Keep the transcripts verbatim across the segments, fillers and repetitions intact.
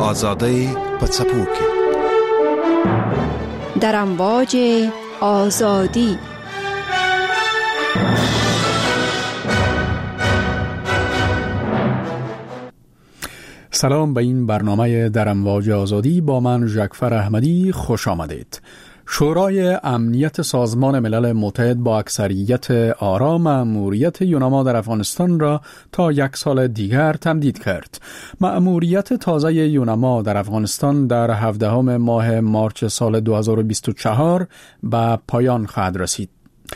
آزادی پڅپوکی در امواج آزادی. سلام به این برنامه در امواج آزادی. با من ژکفر احمدی خوش آمدید. شورای امنیت سازمان ملل متحد با اکثریت آرا مأموریت یوناما در افغانستان را تا یک سال دیگر تمدید کرد. مأموریت تازه یوناما در افغانستان در هفدهم ماه مارچ سال دو هزار و بیست و چهار به پایان خواهد رسید.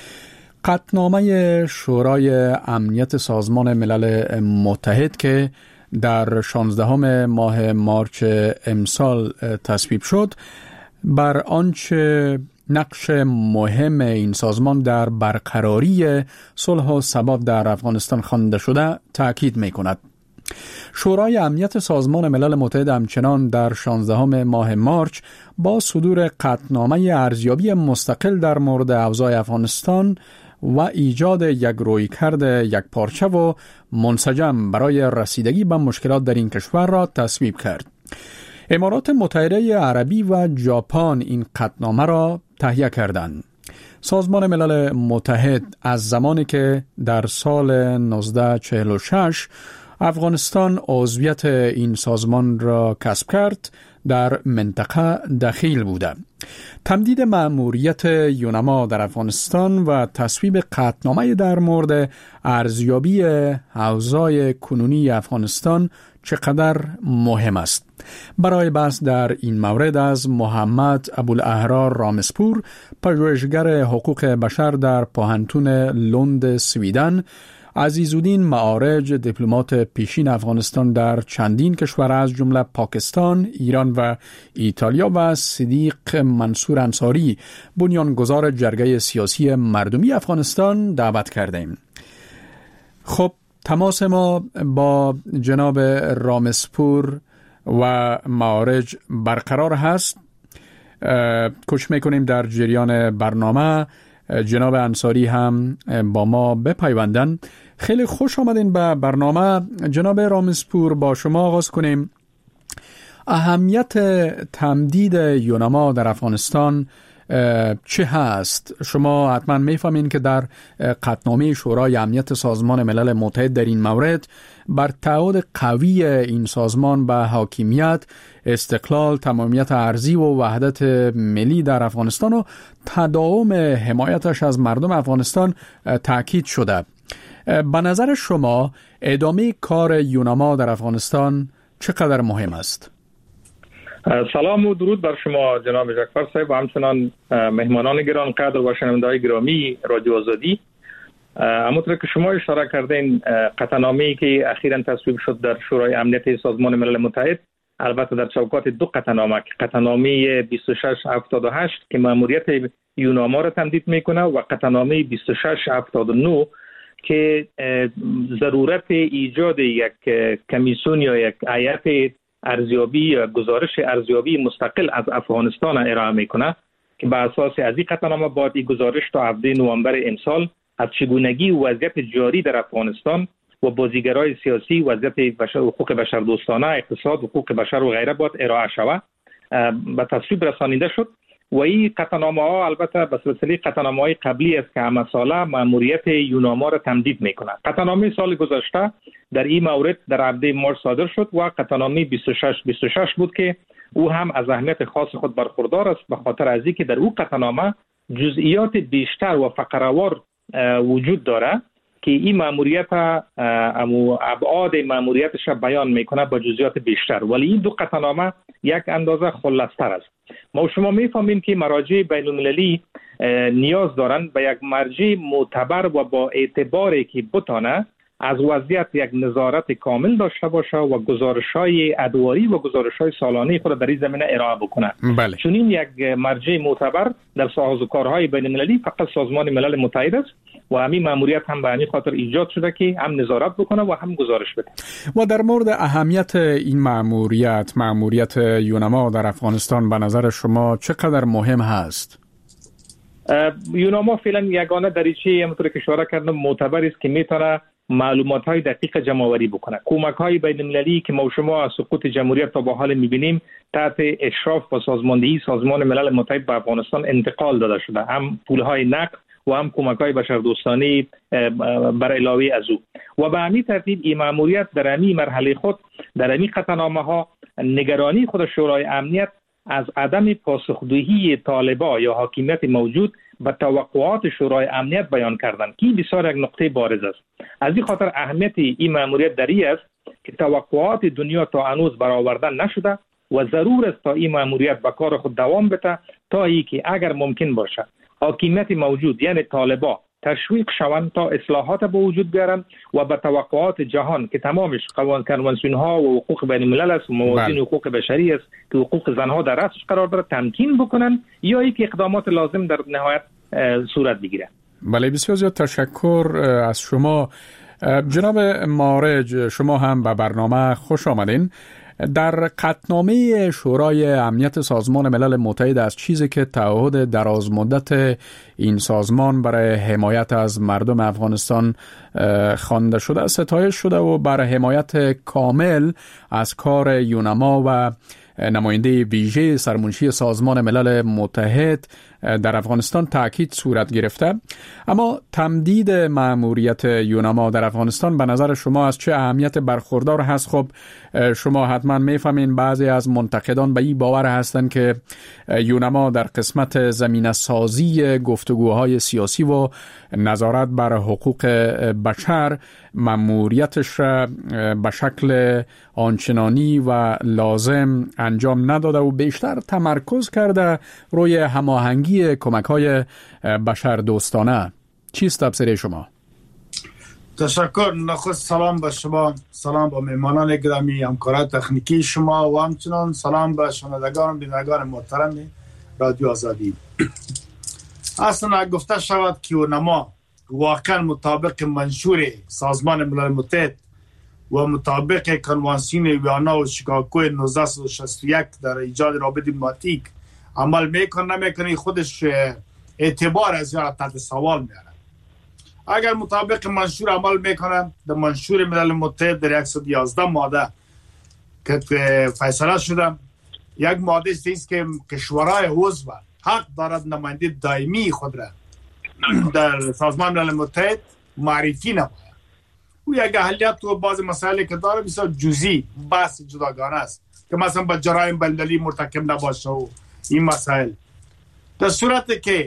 قطعنامه شورای امنیت سازمان ملل متحد که در شانزدهم ماه مارچ امسال تصویب شد، بر آنچه نقش مهم این سازمان در برقراری صلح و ثبات در افغانستان خوانده شده تأکید می کند. شورای امنیت سازمان ملل متحد همچنان در شانزدهم ماه مارچ با صدور قطعنامه ارزیابی مستقل در مورد اوضاع افغانستان و ایجاد یک رویکرد یک پارچه و منسجم برای رسیدگی به مشکلات در این کشور را تصویب کرد. امارات متحده عربی و ژاپن این قطعنامه را تهیه کردند. سازمان ملل متحد از زمانی که در سال نوزده چهل و شش افغانستان عضویت این سازمان را کسب کرد، در منطقه دخیل بوده. تمدید مأموریت یوناما در افغانستان و تصویب قطعنامه در مورد ارزیابی اوضاع کنونی افغانستان چقدر مهم است. برای بحث در این مورد از محمد ابوالاحرار رامسپور، پژوهشگر حقوق بشر در پوهنتون لند سویدن، عزیزالدین معارج، دیپلمات پیشین افغانستان در چندین کشور از جمله پاکستان، ایران و ایتالیا، و صدیق منصور انصاری، بنیانگذار جرگه سیاسی مردمی افغانستان دعوت کردیم. خب، تماس ما با جناب رامسپور و معارج برقرار هست. کوشش میکنیم در جریان برنامه جناب انصاری هم با ما بپیوندن. خیلی خوش آمدین به برنامه. جناب رامسپور، با شما آغاز کنیم. اهمیت تمدید یوناما در افغانستان چه هست؟ شما حتما میفهمین که در قطعنامه شورای امنیت سازمان ملل متحد در این مورد بر تعهد قوی این سازمان به حاکمیت، استقلال، تمامیت ارضی و وحدت ملی در افغانستان و تداوم حمایتش از مردم افغانستان تاکید شده. به نظر شما ادامه کار یوناما در افغانستان چقدر مهم است؟ سلام و درود بر شما جناب ژکفر صاحب و همچنان مهمانان گرانقدر و شنونده‌های گرامی رادیو آزادی. همونطور که شما اشاره کردین، قطعنامه‌ای که اخیراً تصویب شد در شورای امنیت سازمان ملل متحد، البته در چوکات دو قطعنامه، قطعنامه بیست و شش هفتاد و هشت که مأموریت یوناما را تمدید میکنه و قطعنامه بیست و شش هفتاد و نه که ضرورت ایجاد یک کمیسیون یا یک هیئت ارزیابی یا گزارش ارزیابی مستقل از افغانستان ارائه میکنه که بر اساس از این قطعنامه باید این گزارش تا هفده نوامبر امسال از چگونگی و وضعیت جاری در افغانستان و بازیگرای سیاسی، وضعیت بشر، حقوق بشر دوستانه، اقتصاد، حقوق بشر و غیره باید ارائه شود به تصویب رسانیده شد. و این قطعنامه ها البته به سلسله قطعنامه های قبلی است که همه ساله مأموریت یوناما را تمدید میکنه. قطعنامه سال گذشته در این مورد در هفته مارچ صادر شد و قطعنامه بیست و شش بیست و شش بود که او هم از اهمیت خاص خود برخوردار است، به خاطر از اینکه در او قطعنامه جزئیات بیشتر و فقره‌وار وجود داره که این مأموریت امو ابعاد مأموریتش بیان میکنه با جزئیات بیشتر، ولی این دو قطعنامه یک اندازه خلاص‌تر است. ما شما میفهمیم که مراجع بین المللی نیاز دارند به یک مرجع معتبر و با اعتباری که بتانه از وضعیت یک نظارت کامل داشته باشه و گزارش‌های ادواری و گزارش‌های سالانه خود در این زمینه ارائه بکنه. بله. چون این یک مرجع معتبر در سازوکارهای بین المللی فقط سازمان ملل متحد است و همین مأموریت هم به همین خاطر ایجاد شده که هم نظارت بکنه و هم گزارش بده. و در مورد اهمیت این مأموریت، مأموریت یوناما در افغانستان به نظر شما چقدر مهم هست؟ یوناما فعلا یگانه دریچه همونطور که اشاره کردم معتبر است که میتونه معلومات های دقیق جمع آوری بکنه. کمک های بین المللی که ما و شما از سقوط جمهوریت تا به حال میبینیم تحت اشراف و سازماندهی سازمان ملل متحد به افغانستان انتقال داده شده، هم پول های نقد و هم کمک های بشردوستانه بر علاوه از او. و به همین ترتیب این مأموریت در همین مرحله خود در همین قطعنامه ها نگرانی خود شورای امنیت از عدم پاسخگویی طالبان یا حاکمیت موجود به توقعات شورای امنیت بیان کردند که بسیار یک نقطه بارز است. از این خاطر اهمیت این مأموریت در این است که توقعات دنیا تا هنوز برآورده نشده و ضرور است تا این مأموریت به کار خود دوام بده تا اینکه اگر ممکن باشه حاکمیت موجود یعنی طالبان تشویق شوند تا اصلاحات به وجود بیارن و به توقعات جهان که تمامش قوانین کنوانسیون ها و حقوق بین الملل است و موازین حقوق بشری است که حقوق زنها در رأسش قرار داره تمکین بکنن یا یک اقدامات لازم در نهایت صورت بگیره. بله، بسیار زیاد تشکر از شما جناب مارج. شما هم به برنامه خوش آمدین. در قطعنامه شورای امنیت سازمان ملل متحد از چیزی که تعهد دراز مدت این سازمان برای حمایت از مردم افغانستان خوانده شده ستایش شده و بر حمایت کامل از کار یونما و نماینده ویژه سرمنشی سازمان ملل متحد در افغانستان تاکید صورت گرفته. اما تمدید مأموریت یونما در افغانستان به نظر شما از چه اهمیت برخوردار هست؟ خب شما حتما میفهمین بعضی از منتقدان به این باور هستند که یونما در قسمت زمینه سازی گفتگوهای سیاسی و نظارت بر حقوق بشر مأموریتش را به شکل آنچنانی و لازم انجام نداده و بیشتر تمرکز کرده روی هماهنگی کمک‌های بشر دوستانه. چیست تفسیر شما؟ تشکر. نخست سلام به شما، سلام به مهمانان گرامی، همکاران تکنیکی شما و همچنان سلام به شنوندگان و بینندگان محترم رادیو آزادی. اصلا گفته شود که یونما واقعا مطابق منشور سازمان ملل متحد و مطابق کنوانسیون ویانا و شیکاگو نوزده شصت و یک در ایجاد رابطه دیپلماتیک عمل میکنه نمیکنه خودش اعتبار از یا تحت سوال میاره. اگر مطابق منشور عمل میکنه در منشور ملل متحد در صد و یازده ماده که فیصله شده یک ماده است که کشورهای عضو حق دارد نماینده دائمی خود را در سازمان ملل متحد معرفی نماید. او یک اهلیت و بعض مسائلی که داره بسیار جزئی بحث جداگانه است که مثلا با جرایم بین‌المللی مرتکب نباشه و این مسائل. در صورتی که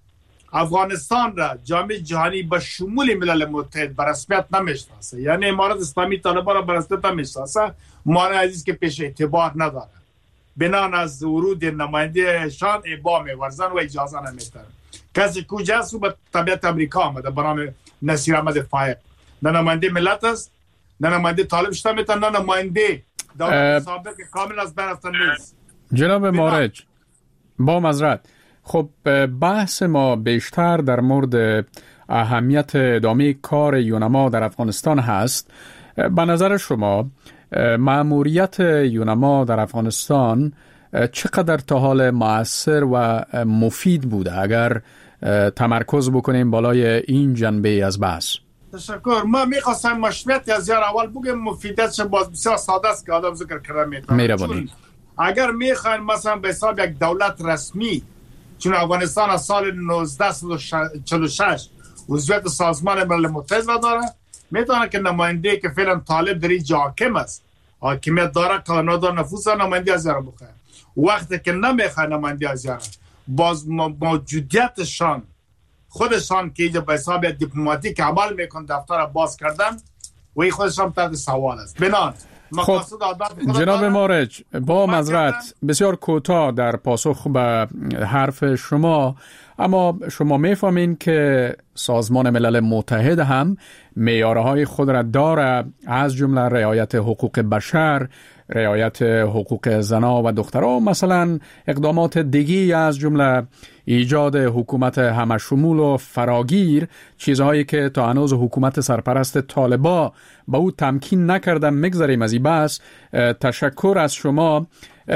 افغانستان را جامعه جهانی به شمول ملل متحد به رسمیت نمیشناسه، یعنی امارت اسلامی طالبان را به رسمیت نمیشناسه، مانع عزیز که پیش اعتبار نداره، بنان از ورود نماینده شان ابا می‌ورزن و اجازه نمیدن. کسی کجاست و به طبیعت امریکا آمده به نام نصیر احمد فائق، نه نماینده ملت است، نه نماینده طالب شده میتن، نه نماینده دولت سابق کامل از بین رفتن نیست. جناب مارج با معذرت، خب بحث ما بیشتر در مورد اهمیت ادامه کار یونما در افغانستان هست. به نظر شما مأموریت یونما در افغانستان چقدر تا حال مؤثر و مفید بوده اگر تمرکز بکنیم بالای این جنبه از بحث؟ تشکر. ما میخواستم مشروعیت از یار اول بگم، مفیدیتش باز بسیار ساده است که آدم ذکر کرده میتونه. مهربانی. اگر میخواین مثلا به حساب یک دولت رسمی، چون افغانستان از سال نوزده چهل و شش عضویت سازمان ملل متحد داره، میتونه که نماینده که فعلا طالب در اینجا حاکم است، حاکمیت داره، قانون داره، نفوذ نماینده از یار بخواه. وقتی که نمیخواه نماینده از یار، باز موجودیتشان خودشان که اینجا به حساب دیپلماتیک عمل میکن دفتر باز کردن و این خودشان تحت سوال است. بنان خب جناب مارج با معذرت بسیار کوتاه در پاسخ به حرف شما، اما شما میفهمین که سازمان ملل متحد هم معیارهای خود را داره، از جمله رعایت حقوق بشر، رعایت حقوق زنان و دختران، مثلا اقدامات دیگی از جمله ایجاد حکومت همشمول و فراگیر، چیزهایی که تا هنوز حکومت سرپرست طالبان با او تمکین نکردن. میگذاریم از این بحث. تشکر از شما.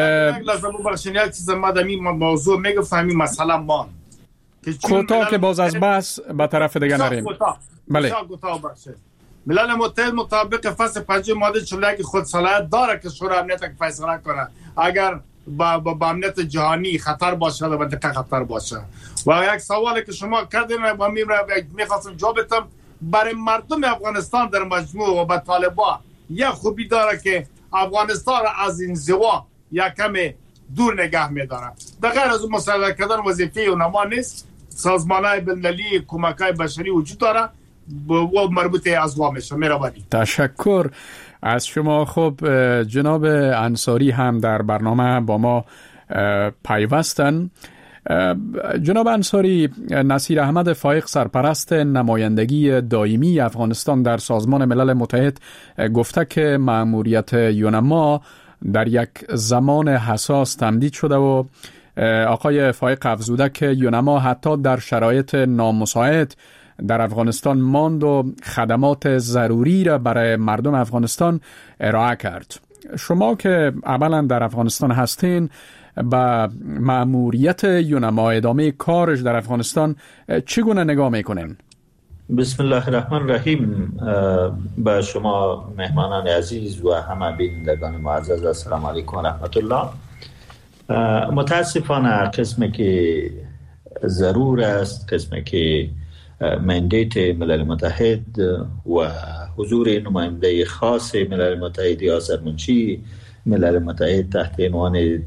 لازم بخشین یک چیز ما در این موضوع میگفتم، مثلا ما کوتاه که باز از بحث به طرف دیگه نریم. بله. ملل متحد مطابق فصل پنج ماده چهل و یک خود صلاحیت داره که شورای امنیت که فیصله کنه اگر با, با, با امنیت جهانی خطر باشه و منطقه خطر باشه. و یک سوالی که شما کردین و میخواستم جواب بدم، برای مردم افغانستان در مجموع و به طالبان یک خوبی داره که افغانستان از انزوا یک کم دور نگه میداره. در غیر از اون مساعدت کردن وظیفه اونما نیست. سازمان‌های بین‌المللی کمک‌های بشری وجود داره و مربوط ازوا میشه. مهربانی. تشکر از شما. خب جناب انصاری هم در برنامه با ما پیوستن. جناب انصاری، نصیر احمد فایق سرپرست نمایندگی دائمی افغانستان در سازمان ملل متحد گفته که مأموریت یونما در یک زمان حساس تمدید شده و آقای فایق افزوده که یونما حتی در شرایط نامساعد در افغانستان ماند و خدمات ضروری را برای مردم افغانستان ارائه کرد. شما که اولا در افغانستان هستین، با مأموریت یونما ادامه کارش در افغانستان چگونه نگاه میکنین؟ بسم الله الرحمن الرحیم. با شما مهمانان عزیز و همه بینندگان معزز السلام علیکم و رحمت الله. متاسفانه قسمی که ضرور است، قسمی که مندیت ملل متحد و حضور نماینده خاص ملل متحد یاسر منشی ملل متحد تحت عنوان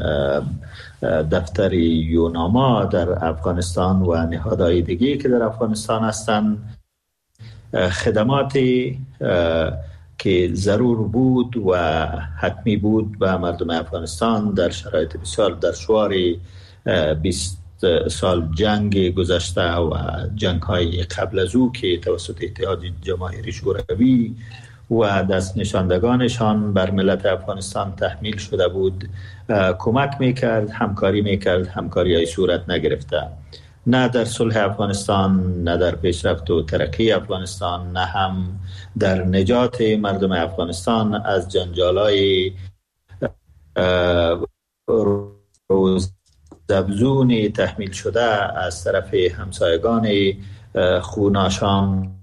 دفتر یونما در افغانستان و نهادهای دیگه که در افغانستان هستند، خدماتی که ضرور بود و حتمی بود به مردم افغانستان در شرایط بسیار دشوار بیست سال جنگ گذشته و جنگ های قبل از او که توسط اتحاد جماهیر شوروی و دست نشاندگانشان بر ملت افغانستان تحمیل شده بود کمک میکرد، همکاری میکرد، همکاری های صورت نگرفته، نه در صلح افغانستان، نه در پیشرفت و ترقی افغانستان، نه هم در نجات مردم افغانستان از جنجالای روزافزون تحمیل شده از طرف همسایگان خوناشام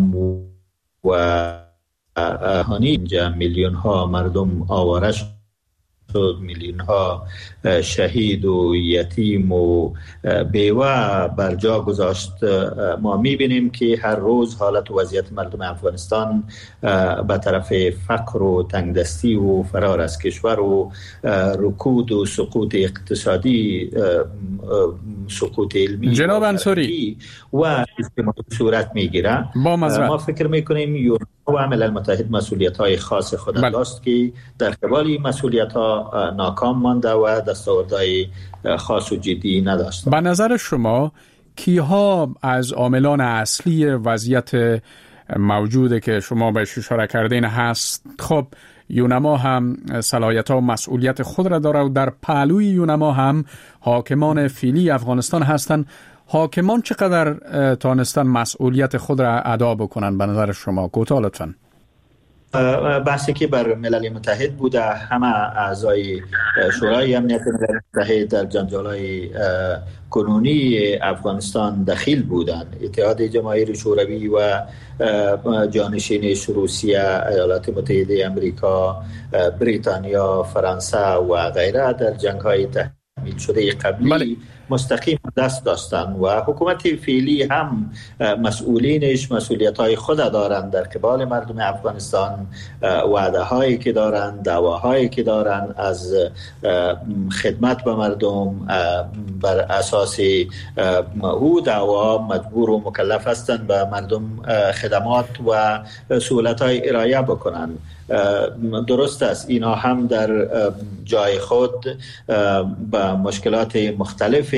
و هانی. اینجا میلیون ها مردم آواره شد، میلیون ها شهید و یتیم و بیوه بر جا گذاشت. ما میبینیم که هر روز حالت و وضعیت مردم افغانستان به طرف فقر و تنگدستی و فرار از کشور و رکود و سقوط اقتصادی، سقوط علمی جناب انصاری و اجتماعی صورت میگیره. ما فکر میکنیم یونما و ملل متحد مسئولیت های خاص خود داشت که در قبال مسئولیت ها ناکام مانده و دستاوردهای خاص و جدی نداشت. به نظر شما کیها از عاملان اصلی وضعیت موجوده که شما بهش اشاره کردین هست؟ خب یونما هم صلاحیت ها و مسئولیت خود را داره و در پهلوی یونما هم حاکمان فعلی افغانستان هستند. حاکمان چقدر تانستن مسئولیت خود را ادا بکنن به نظر شما؟ کوتاه لطفاً. بحثی که بر ملل متحد بوده، همه اعضای شورای امنیت ملل متحد در جنجال‌های کنونی افغانستان دخیل بودند. اتحاد جماهیر شوروی و جانشینش روسیه، ایالات متحده امریکا، بریتانیا، فرانسه و غیره در جنگ‌های تحمیل شده قبلی بله. مستقیم دست داشتن و حکومت فعلی هم مسئولینش مسئولیت‌های خود دارند در قبال مردم افغانستان. وعده هایی که دارند، دعواهایی که دارند از خدمت به مردم بر اساس او دعوا مجبور و مکلف هستند به مردم خدمات و سهولت‌های ارائه بکنند. درست است اینا هم در جای خود با مشکلات مختلف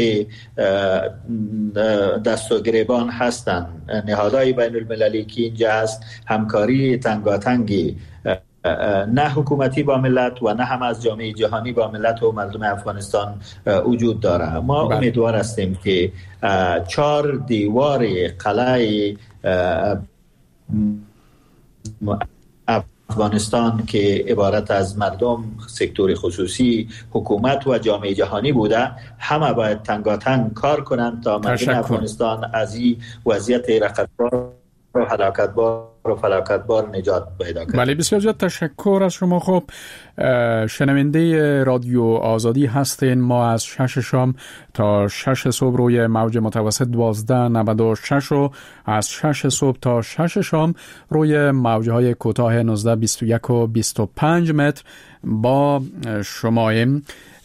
دست و گریبان هستند. نهادهای بین المللی که اینجا هست همکاری تنگاتنگی نه حکومتی با ملت و نه هم از جامعه جهانی با ملت و مردم افغانستان وجود داره. ما بله. امیدوار هستیم که چهار دیوار قلعه افغانستان که عبارت از مردم، سکتور خصوصی، حکومت و جامعه جهانی بوده، همه باید تنگاتنگ کار کنند تا مردم افغانستان از این وضعیت رقتبار و فلاکت بار و فلاکت بار نجات پیدا کرد. بله، بسیار زیاد تشکر از شما. خب شنونده رادیو آزادی هستین. ما از شش شام تا شش صبح روی موج متوسط دوازده نود و شش و از شش صبح تا شش شام روی موجهای کوتاه نوزده بیست و یک و بیست و پنج متر با شماییم.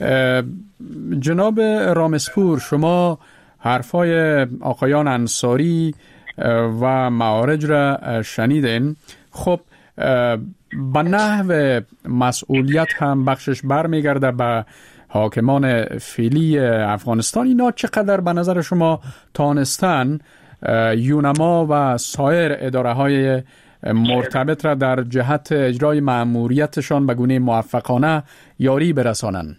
جناب رامسپور، شما حرفای آقایان انصاری و معارج را شنیدین. خب به نحو مسئولیت هم بخشش برمیگرده به حاکمان فعلی افغانستان. اینا چقدر به نظر شما تانستن یونما و سایر اداره های مرتبط را در جهت اجرای مأموریتشان به گونه موفقانه یاری برسانند؟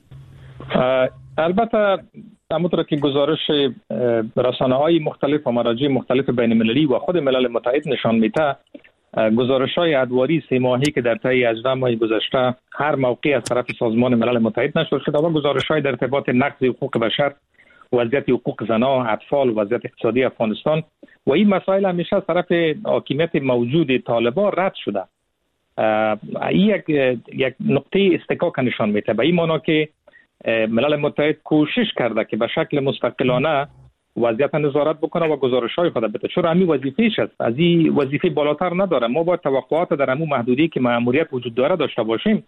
البته همونطور که گزارش رسانه‌های مختلف و مراجع مختلف بین المللی و خود ملل متحد نشان میده، گزارش‌های ادواری سه ماهی که در طی هجده ماه گذشته هر موقع از طرف سازمان ملل متحد نشر شده و گزارش‌های در ارتباط نقض حقوق بشر، وضعیت حقوق زنان، اطفال، وضعیت اقتصادی افغانستان و این مسائل همیشه از طرف حاکمیت موجود طالبان رد شده. این یک یک نقطه استکاک نشان میده، به این معنی که ملل متحد کوشش کرده که به شکل مستقلانه وضعیت نظارت بکنه و گزارش‌های خود بده، چون همین وظیفه‌اش است. از این وظیفه بالاتر نداره. ما با توقعات در همون محدودی که مأموریت وجود داره داشته باشیم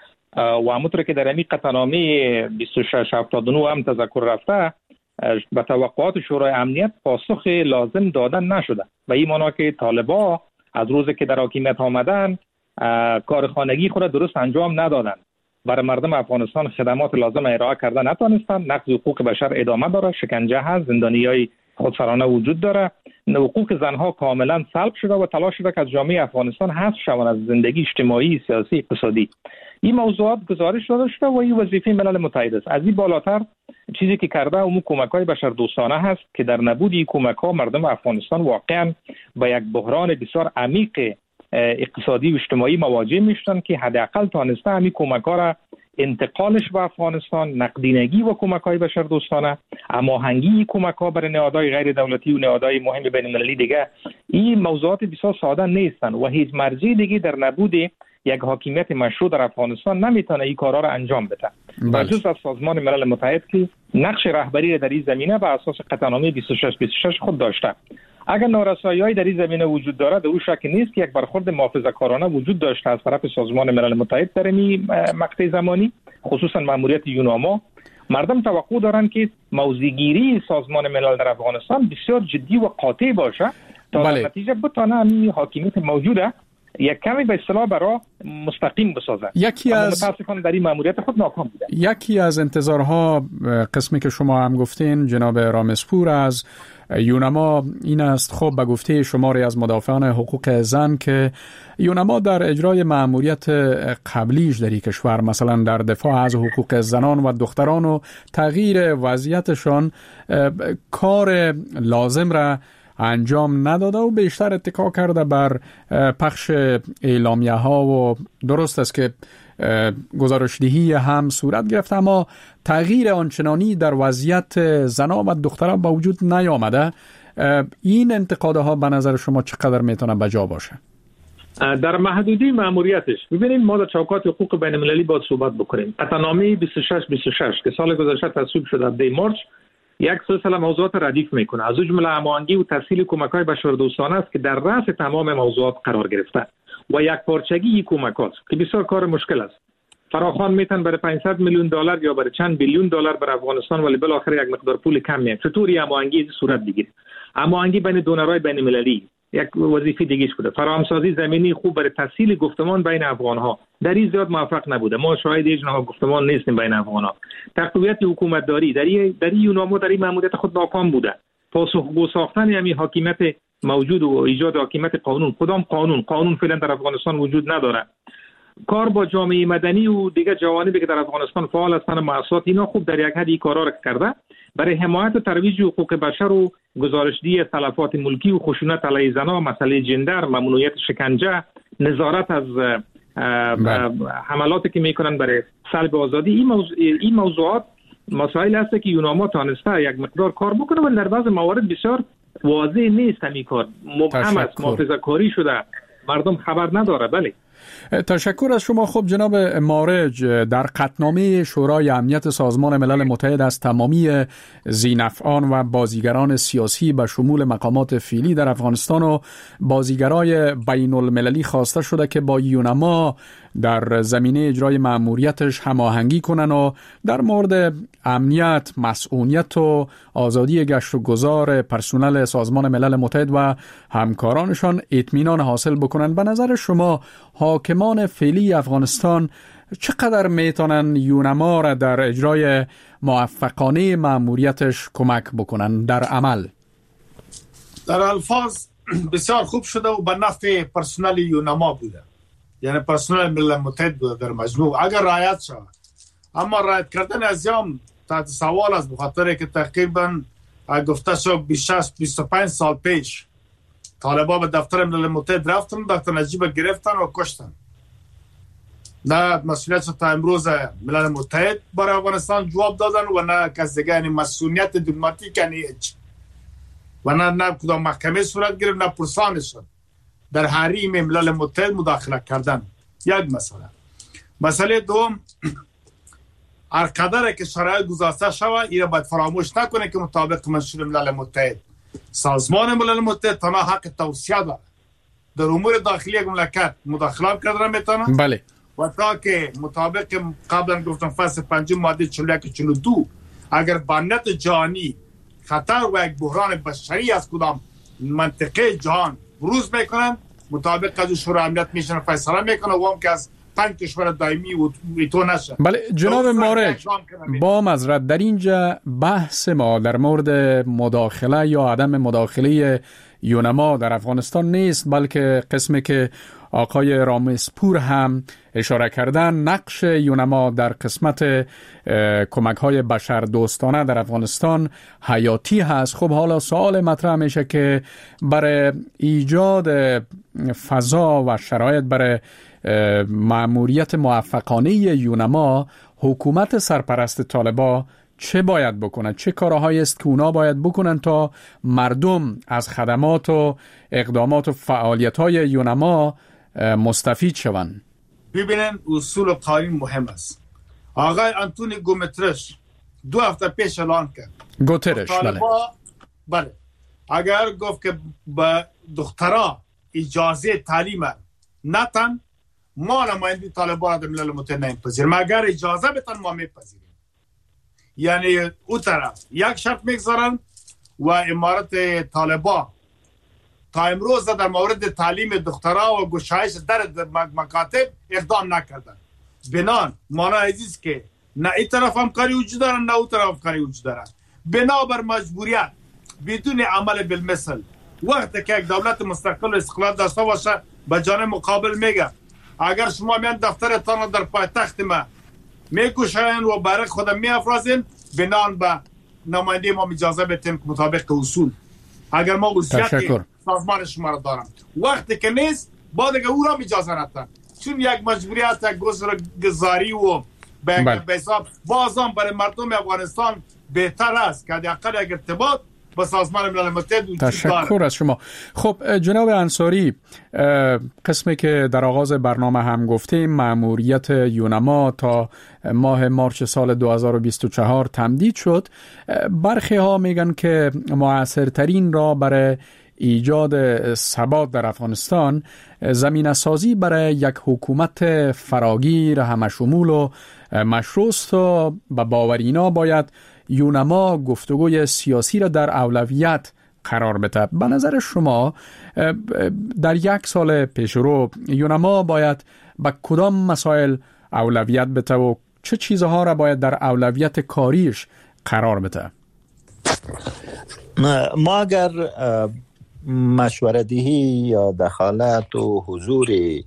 و همونطور که در همین قطعنامه بیست و شش هفتاد و نه هم تذکر رفته، به توقعات شورای امنیت پاسخ لازم دادن نشده. و این معنی که طالبان از روزی که در حاکمیت آمدن کار خانگی خود درست انجام ندادن، برای مردم افغانستان خدمات لازم ارائه کرده نتونستن، نقض حقوق بشر ادامه داره، شکنجه هست، زندانیای خودسرانه وجود داره، حقوق زنها کاملا سلب شده و تلاش شده که از جامعه افغانستان حذف شوند از زندگی اجتماعی، سیاسی، اقتصادی. این موضوعات گزارش داده شده و این وظیفه ملل متحد است. از این بالاتر چیزی که کرده اون کمک‌های بشردوستانه هست که در نبود این کمک‌ها مردم افغانستان واقعا با یک بحران بسیار عمیق اقتصادی و اجتماعی مواجه میشدن که حداقل تانسته همین کمک‌ها را انتقالش به افغانستان، نقدینگی و کمک‌های بشردوستانه، هماهنگی کمک‌ها برای نهادهای غیر دولتی و نهادهای مهم بین‌المللی دیگه، این موضوعات بسیار ساده نیستن و هیچ مرجع دیگه در نبود یک حاکمیت مشروع در افغانستان نمیتونه این کارا را انجام بده. بجز از سازمان ملل متحد که نقش رهبری در این زمینه بر اساس قطعنامه بیست و شش بیست و شش خود داشته. اگر نارسایی‌های در این زمینه وجود داره، در او شک نیست که یک برخورد محافظه‌کارانه وجود داشته از طرف سازمان ملل متحد در این مقطع زمانی، خصوصا مأموریت یوناما. مردم توقع دارند که موضع‌گیری سازمان ملل در افغانستان بسیار جدی و قاطع باشه تا بله. نتیجه بتونه همین حاکمیت موجوده یک کمی به اصطلاح برای مستقیم بسازه. یکی از متاسفانه در این مأموریت خود ناکام بوده. یکی از انتظارها، قسمی که شما هم گفتین جناب رامسپور، از یونما این است، خب به گفته شماری از مدافعان حقوق زن، که یونما در اجرای مأموریت قبلیش در این کشور، مثلا در دفاع از حقوق زنان و دختران و تغییر وضعیتشان، کار لازم را انجام نداده و بیشتر اتکا کرده بر پخش اعلامیه ها و درست است که گزارشدهی هم صورت گرفت، اما تغییر آنچنانی در وضعیت زنان و دختران با وجود نیامده. این انتقادها به نظر شما چقدر میتونه بجا باشه؟ در محدودی مأموریتش ببینید، ما در چوکات حقوق بین المللی باید صحبت بکنیم. قطعنامه بیست و شش بیست و شش که سال گذشته تصویب شده دی مارچ یک سلسله موضوعات ردیف میکنه، از جمله هماهنگی و تسهیل کمک‌های بشردوستانه است که در رأس تمام موضوعات قرار گرفته و یک پارچگی این کمک‌هاست که بسیار کار مشکل است. فراخوان میتن برای پانصد میلیون دلار یا برای چند بیلیون دلار برای افغانستان، ولی بالاخره یک مقدار پول کم میاد. چطوری هماهنگی صورت بگیره؟ هماهنگی بین دونرهای بین المللی یک وظیفه دیگه‌اش بوده. فراهمسازی زمینی خوب برای تسهیل گفتمان بین افغان‌ها در این زیاد موفق نبوده. ما شاهد اجنها گفتمان نیستیم بین افغان‌ها. تقویت حکومتداری در این در این یوناما در این مأموریت خود ناکام بوده. پاسخگو ساختن همین حاکمیت موجود و ایجاد حاکمیت قانون، کدام قانون قانون فعلا در افغانستان وجود نداره. کار با جامعه مدنی و دیگر جوانبی که در افغانستان فعال هستند، مؤسسات، اینا خوب در یک حد این کارا را کرده. برای حمایت و ترویج حقوق بشر و گزارشدهی تلفات ملکی و خشونت علیه زنان، مسئله جندر، ممنوعیت شکنجه، نظارت از حملاتی که میکنن برای سلب آزادی، این موضوع این موضوعات مسائل هست که یوناما تانسته یک مقدار کار بکنه و در بعض موارد بسیار واضح نیست همین کار، مبهم است، محافظه کاری شده، مردم خبر نداره. بله تشکر از شما. خب جناب مارج، در قطعنامه شورای امنیت سازمان ملل متحد از تمامی ذی‌نفعان و بازیگران سیاسی به شمول مقامات فعلی در افغانستان و بازیگرای بین المللی خواسته شده که با یونما در زمینه اجرای مأموریتش هماهنگی کنن و در مورد امنیت، مسئولیت و آزادی گشت و گذار پرسنل سازمان ملل متحد و همکارانشان اطمینان حاصل بکنن. به نظر شما حاکمان فعلی افغانستان چقدر میتونن یونما را در اجرای موفقانه مأموریتش کمک بکنن در عمل؟ در الفاظ بسیار خوب شده و به نفع پرسنل یونما بوده، یعنی پرسنل ملل متحد بوده در مجموع اگر رعایت شود. اما رعایت کردن از یام تحت سوال است، بخاطر که تقریبا گفته شد بیست و پنج سال پیش طالبان به دفتر ملل متحد رفتن، دکتر نجیب گرفتن و کشتن. نه مسئولیت تا امروز ملل متحد برای افغانستان جواب دادن و نه کس دیگه، یعنی مسئولیت دیپلماتیک یعنی هیچ، و نه نه کدام محکمه صورت گرفت، نه پرسان شد در حریم ملل متحد مداخله کردن. یک مسئله. مسئله دوم، هر قدر که شرایط گذاشته شود اینا باید فراموش نکنه که مطابق منشور ملل متحد سازمان ملل متحد تنها حق توصیه داره در امور داخلی یک مملکت مداخله کردن میتونه. بله. و تا که مطابق قبلا گفتم فصل پنجم ماده چهل و یک چهل و دو اگر به امنیت جهانی خطر و یک بحران بشری از کدام منطقه جهان بروز میکنن، مطابق از شورای امنیت میشن فیصله میکنه و هم که از پنج کشور دائمی و ایتو نشه. بله جناب مارج، با معذرت در اینجا بحث ما در مورد مداخله یا عدم مداخله یونما در افغانستان نیست، بلکه قسمی که آقای رامسپور هم اشاره کردن، نقش یونما در قسمت کمک‌های بشر دوستانه در افغانستان حیاتی هست. خب حالا سوال مطرح میشه که برای ایجاد فضا و شرایط برای مأموریت موفقانه یونما حکومت سرپرست طالبان چه باید بکنند؟ چه کارهایی است که اونا باید بکنند تا مردم از خدمات و اقدامات و فعالیت‌های یونما مستفید شوند؟ ببینن اصول و قوانین مهم است. آقای آنتونی گوترش دو هفته پیش اعلان کرد. گوترش بله. بله. اگر گفت که به دخترها اجازه تعلیم نتن، ما نماینده طالبان در ملل متحد نمیپذیریم. اگر اجازه بتن ما میپذیریم. یعنی او طرف یک شرط میگذارن و امارت طالبان تا امروز در مورد تعلیم دخترها و گشایش در مکاتب اقدام نکردن. بنان مانا عزیز که نه این طرف همکاری وجود دارن نه اون طرف همکاری وجود دارن. بنابر مجبوریت بدون عمل بالمثل، وقتی که یک دولت مستقل و استقلال داشته باشه به جانب مقابل میگه اگر شما میان دفترتان در پایتخت ما میکشن و برای خودم میافرازین، بنان به نماینده ما اجازه بدیم که مطابق اصول اگر ما وضعیت سازمان شما را دارم، وقتی که نیست با دیگه او را اجازه ندن، چون یک مجبوریت یک گزارگزاری و به حساب بازم برای مردم افغانستان بهتر است که حداقل یک ارتباط با سازمان ملل متحد وجود دارد. تشکر از شما. خب جناب انصاری، قسمی که در آغاز برنامه هم گفتیم مأموریت یونما تا ماه مارچ سال دو هزار و بیست و چهار تمدید شد. برخی ها میگن که مؤثرترین را برای ایجاد ثبات در افغانستان زمینه سازی برای یک حکومت فراگیر همشمول و مشروع است و به باور اینا باید یونما گفتگوی سیاسی را در اولویت قرار بده. به نظر شما در یک سال پیشرو یونما باید به کدام مسائل اولویت بده و چه چیزها را باید در اولویت کاریش قرار بده؟ ما اگر مشوره دهی یا دخالت و حضور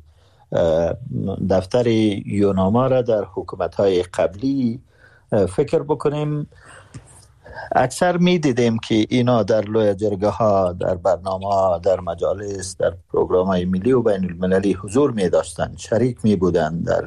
دفتر یونما را در حکومت‌های قبلی فکر بکنیم، اکثر می دیدیم که اینا در لوی جرگه ها، در برنامه ها، در مجالس، در پروگرام های ملی و بین المللی حضور می داشتن، شریک می بودن در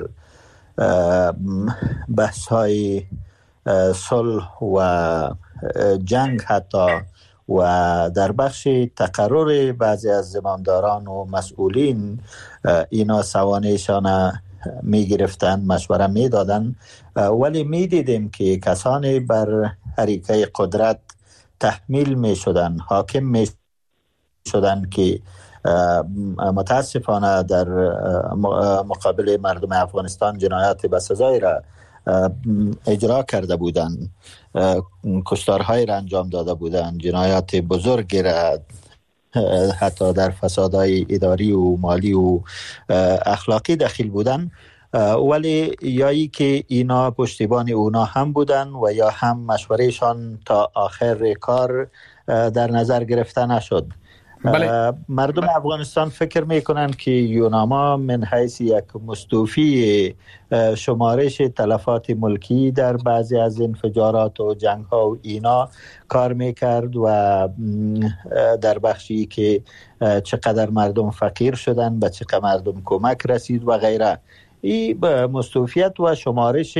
بحث های صلح و جنگ حتی و در بخش تقرر بعضی از زمانداران و مسئولین اینا سوانهشان می گرفتن، مشوره می دادن، ولی می دیدیم که کسانی بر حریقه قدرت تحمیل می شدن، حاکم می شدن که متاسفانه در مقابل مردم افغانستان جنایات بسزایی را اجرا کرده بودند، کشتارهای را انجام داده بودند، جنایات بزرگی را حتی در فسادهای اداری و مالی و اخلاقی دخیل بودند، ولی یایی که اینا پشتیبان اونا هم بودن و یا هم مشورهشان تا آخر کار در نظر گرفته نشد. بله. مردم افغانستان فکر میکنن که یوناما من حیث یک مستوفی شمارش تلفات ملکی در بعضی از انفجارات و جنگ ها و اینا کار میکرد و در بخشی که چقدر مردم فقیر شدن، به چقدر مردم کمک رسید و غیره. این مستوفیت و شمارش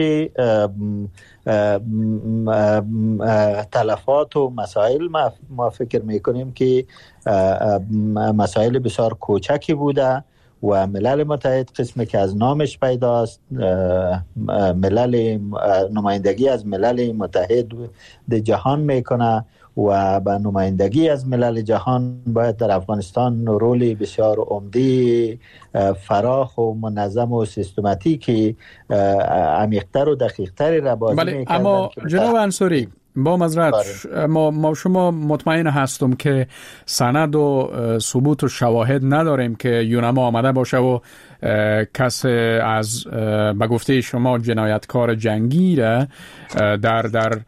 تلفات و مسائل ما فکر میکنیم که مسائل بسیار کوچکی بوده و ملل متحد قسمی که از نامش پیداست، ملل نمایندگی از ملل متحد در جهان میکنه و به نمایندگی از ملل جهان باید در افغانستان رول بسیار عمده، فراخ و منظم و سیستماتیکی عمیق‌تر و دقیق‌تری را بازی بله، می‌کردن. اما جناب انصاری با معذرت ما, ما شما مطمئن هستم که سند و ثبوت و شواهد نداریم که یوناما آمده باشه و کس از به گفته شما جنایتکار جنگی را در در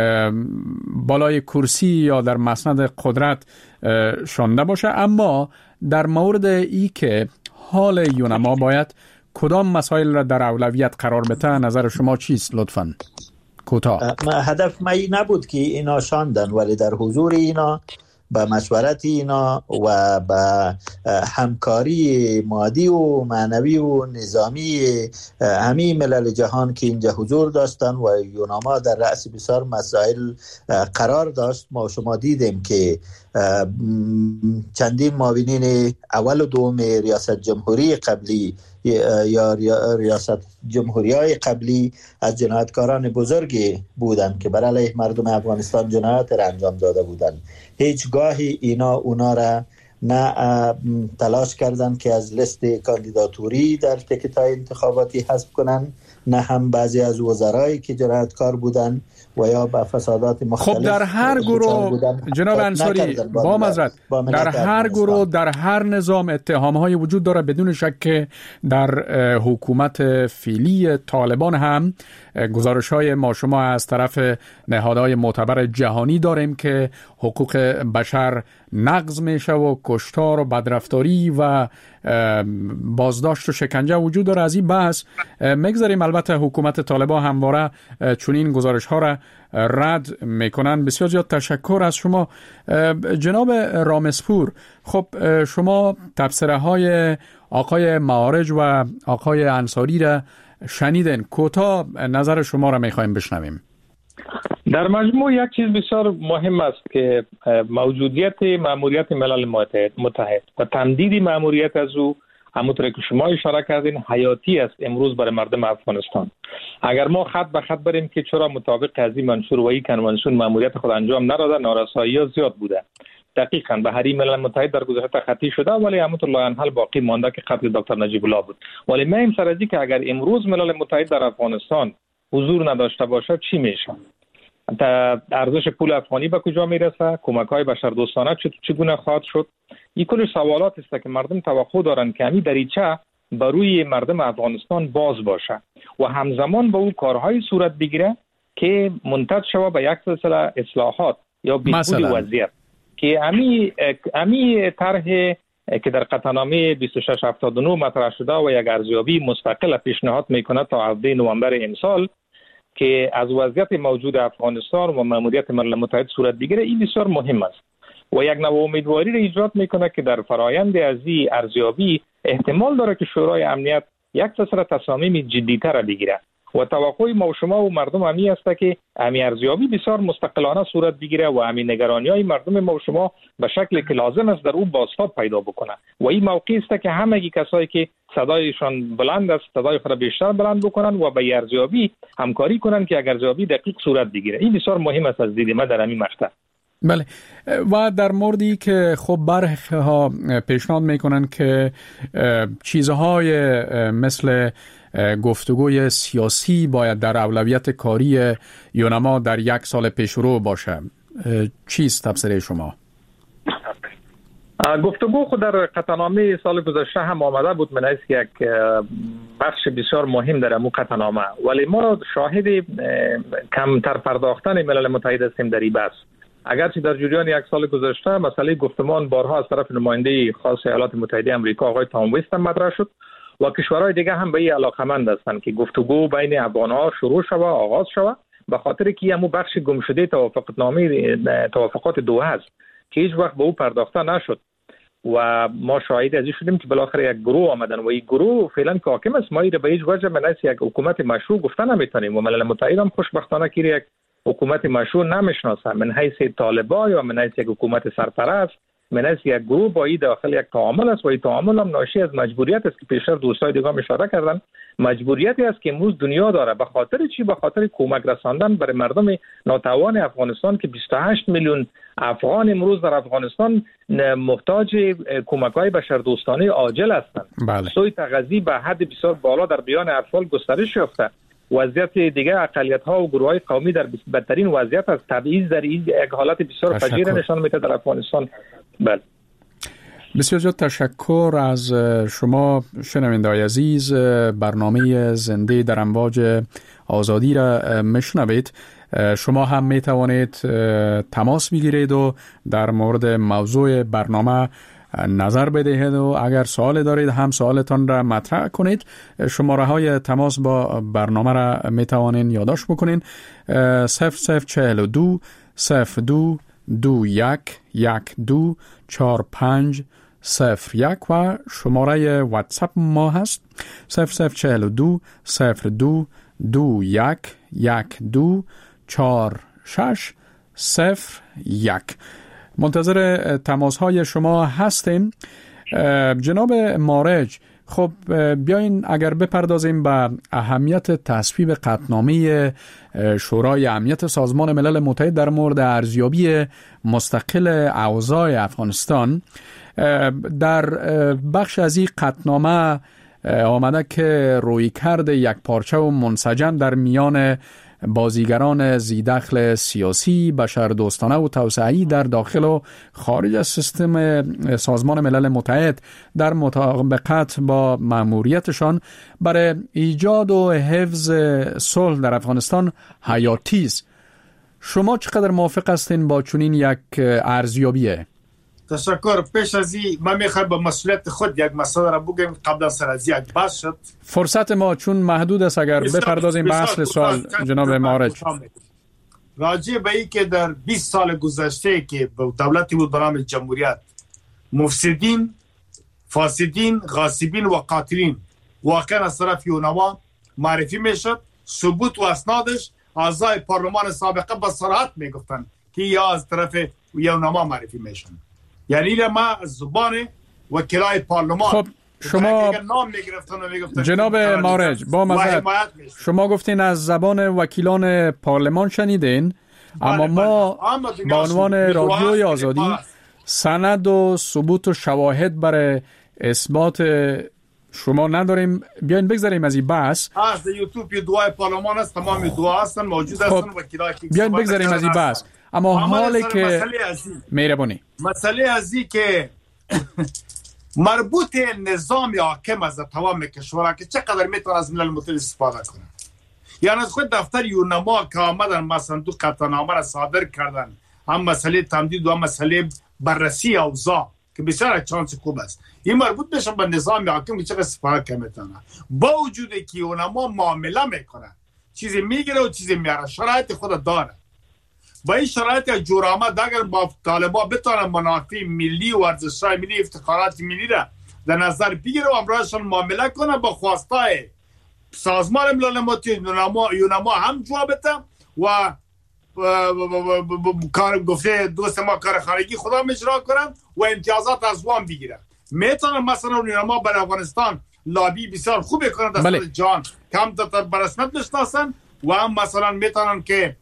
بالای کرسی یا در مسند قدرت شانده باشه. اما در مورد ای که حال یوناما باید کدام مسائل را در اولویت قرار بده، نظر شما چیست لطفاً؟ کوتاه. هدف ما نبود که اینا شاندن، ولی در حضور اینا، به مشورت اینا و به همکاری مادی و معنوی و نظامی همه ملل جهان که اینجا حضور داشتن و یوناما در رأس بسیار مسائل قرار داشت، ما شما دیدیم که چندین معاونین اول و دوم ریاست جمهوری قبلی یا ریاست جمهوری های قبلی از جنایتکاران بزرگی بودند که برای علیه مردم افغانستان جنایات را انجام داده بودند. هیچگاهی اینا اونا را نه تلاش کردند که از لیست کاندیداتوری در تیکت های انتخاباتی حذف کنند، نه هم بعضی از وزرایی که جنایتکار بودند و یا با فسادات مختلف. خب در هر گروه جناب انصاری با معذرت در هر گروه در هر نظام اتهام‌های وجود داره، بدون شک که در حکومت فعلی طالبان هم گزارش‌های ما شما از طرف نهادهای معتبر جهانی داریم که حقوق بشر نقض میشه و کشتار و بدرفتاری و بازداشت و شکنجه وجود داره. از این بحث میگذاریم. البته حکومت طالبان همواره چنین گزارش‌ها را رد میکنن. بسیار زیاد تشکر از شما جناب رامسپور. خب شما تبصره های آقای معارج و آقای انصاری را شنیدن، کوتاه نظر شما را میخوایم بشنویم. در مجموع یک چیز بسیار مهم است که موجودیت مأموریت ملل متحد و تمدید مأموریت از او، همونطور که شما اشاره کردین، حیاتی است امروز برای مردم افغانستان. اگر ما خط به خط بریم که چرا مطابق از این منشور و این کنوانسیون مأموریت خود انجام نداده، نارسایی‌ها زیاد بوده. دقیقاً به هر ملل متحد در گذشته خطی شده، ولی همونطور لاینحل باقی مانده که خط دکتر نجیب الله بود. ولی ما این سر از که اگر امروز ملل متحد در افغانستان حضور نداشته باشه چی میشه؟ ارزش پول افغانی به کجا میرسه؟ کمک‌های بشردوستانه چگونه خواهد شد؟ این کل سوالات است که مردم توقع دارند که همین دریچه بر روی مردم افغانستان باز باشه و همزمان با اون کارهای صورت بگیره که منتج شود به یک سلسله اصلاحات یا بهبود وضعیت که امی امی طرح که در قطعنامه بیست و شش هفتاد و نه مطرح شده و یک ارزیابی مستقل پیشنهاد میکنه تا هفده نوامبر امسال که از وضعیت موجود افغانستان و مأموریت ملل متحد صورت بگیره، این بسیار مهم است و یک نوع امیدواری را ایجاد میکنه که در فرایند از این ارزیابی احتمال داره که شورای امنیت یک سلسله تصامیم جدی‌تر بگیره و توقع ما و شما و مردم همی است که همی ارزیابی بسیار مستقلانه صورت بگیره و همی نگرانی‌های مردم ما و شما به شکلی که لازم است در او بازتاب پیدا بکنه و این موقعی است که همگی کسایی که صدایشان بلند است صدای خود بیشتر بلند بکنن و به ارزیابی همکاری کنن که اگر ارزیابی دقیق صورت بگیره. این بسیار مهم است از دید ما در همین مقطع. بله. و در موردی که خب برخی ها پیشنهاد میکنن که چیزهای مثل گفتگوی سیاسی باید در اولویت کاری یونما در یک سال پیشرو باشه، چیست تفسیر شما؟ گفتگو خود در قطعنامه سال گذشته هم آمده بود، من حیث یک بخش بسیار مهم در امو قطعنامه، ولی ما شاهد کمتر پرداختن ملل متحد هستیم در این بحث. اگرچه در جریان یک سال گذشته مسئله گفتمان بارها از طرف نماینده خاص ایالات متحده آمریکا آقای تام ویست مطرح شد و کشورهای دیگه هم به این علاقمند هستند که گفتگو بین افغان‌ها شروع شود، آغاز شود، به خاطر که همون بخش گمشده توافقنامه توافقات دوحه است که هیچ وقت به او پرداخته نشد و ما شاهد ازی شدیم که بالاخره یک گروه آمدن و این گروه فعلا که حاکم است. ما این به هیچ وجه من از یک حکومت مشروع گفتن نمیتونیم و ملل متحد هم خوشبختانه که یک حکومت مشروع نمیشناسه من حیث طالبان یا من حیث یک حکومت سرپرست، من حیث یک گروه با این داخل یک تعامل است و این تعامل هم ناشی از مجبوریت است که پیشتر دوستای دیگه هم اشاره کردن، مجبوریتی است که امروز دنیا داره. به خاطر چی؟ به خاطر کمک رساندن برای مردم ناتوان افغانستان که بیست و هشت میلیون افغان امروز در افغانستان محتاج کمک‌های بشردوستانه عاجل هستند. بله. سوی تغذیه به حد بسیار بالا در بیان اطفال گسترش یافته. وضعیت دیگه اقلیت‌ها و گروه‌های قومی در بدترین وضعیت از تبعیض در این یک حالت بسیار فجیع نشان میده در افغانستان. بله. بسیار زیاد تشکر از شما شنونده‌های عزیز. برنامه زنده در امواج آزادی را میشنوید. شما هم می توانید تماس بگیرید و در مورد موضوع برنامه نظر بدهید و اگر سوال دارید هم سوالتان را مطرح کنید. شماره های تماس با برنامه را می توانید یادداشت بکنید: صفر صفر چهل دو صفر دو دو یک یک دو چهار پنج صفر یک و شماره واتساپ ما هست صفر صفر چهل دو صفر دو دو یک یک دو چهار شش صفر یک. منتظر تماس های شما هستیم. جناب مارج، خب بیاین اگر بپردازیم به اهمیت تصویب قطعنامه شورای امنیت سازمان ملل متحد در مورد ارزیابی مستقل اوضاع افغانستان. در بخش از این قطعنامه آمده که رویکرد یک پارچه و منسجم در میان بازیگران ذی‌دخل سیاسی، بشردوستانه و توسعه‌ای در داخل و خارج از سیستم سازمان ملل متحد در مطابقت با مأموریتشان برای ایجاد و حفظ صلح در افغانستان حیاتی است. شما چقدر موافق هستین با چنین یک ارزیابیه؟ تشکر. پیش از این من میخوام به مسئولیت خود یک مسئله را بگم قبل از سر از یک بحث شد. فرصت ما چون محدود است اگر بپردازیم به اصل سوال جناب مارج. راجع به این که در بیست سال گذشته که دولتی بود به نام جمهوریت مفسدین، فاسدین، غاصبین و قاتلین واقعا از طرف یونما معرفی میشد، ثبوت و اسنادش اعضای پارلمان سابقه با صراحت میگفتن که یا از طرف یونما معرفی میشن. یعنی ما از زبان وکلای پارلمان خب شما نام میگرفتن و میگفتن جناب مارج با مزد شما گفتین از زبان وکیلان پارلمان شنیدین، اما ما به عنوان رادیوی آزادی سند و ثبوت و شواهد برای اثبات شما نداریم. بیاین بگذاریم از این بحث. از یوتیوب دعای پارلمان است، تمام دعا هستن موجود هستن. خب وکیلای بیاین بگذاریم از این بحث. اما حالی که مهربانی مسئله ازی که مربوط نظام حاکم از تمام کشورها که چقدر میتونه از ملل متحد استفاده کنه، یعنی از خود دفتر یونما که آمدن ما صندوق قطعنامه را صادر کردن، هم مسئله تمدید و هم مسئله بررسی اوضاع که بسیار چانس خوب است، این مربوط میشه به نظام حاکم که چقدر استفاده میتونه. با وجودی که یونما معامله میکنه، چیزی میگیره و چیزی میاره، شرایط خود داره. با این شرایط جرامت اگر با طالبان بتونن منافع ملی و ارزش‌های ملی، افتخارات ملی را در نظر بگیره و امرایشان معامله کنه با خواستای سازمان ملل متحد یونما یونما هم جواب بده و کار گفته دوست ما کار خارجی خدا اجرا کنن و امتیازات از وام بگیرن. میتونن مثلا یونما برای افغانستان لابی بسیار خوب کنن در بله. جهان کم تر برسمت نشناسن و هم مثلا میتونن که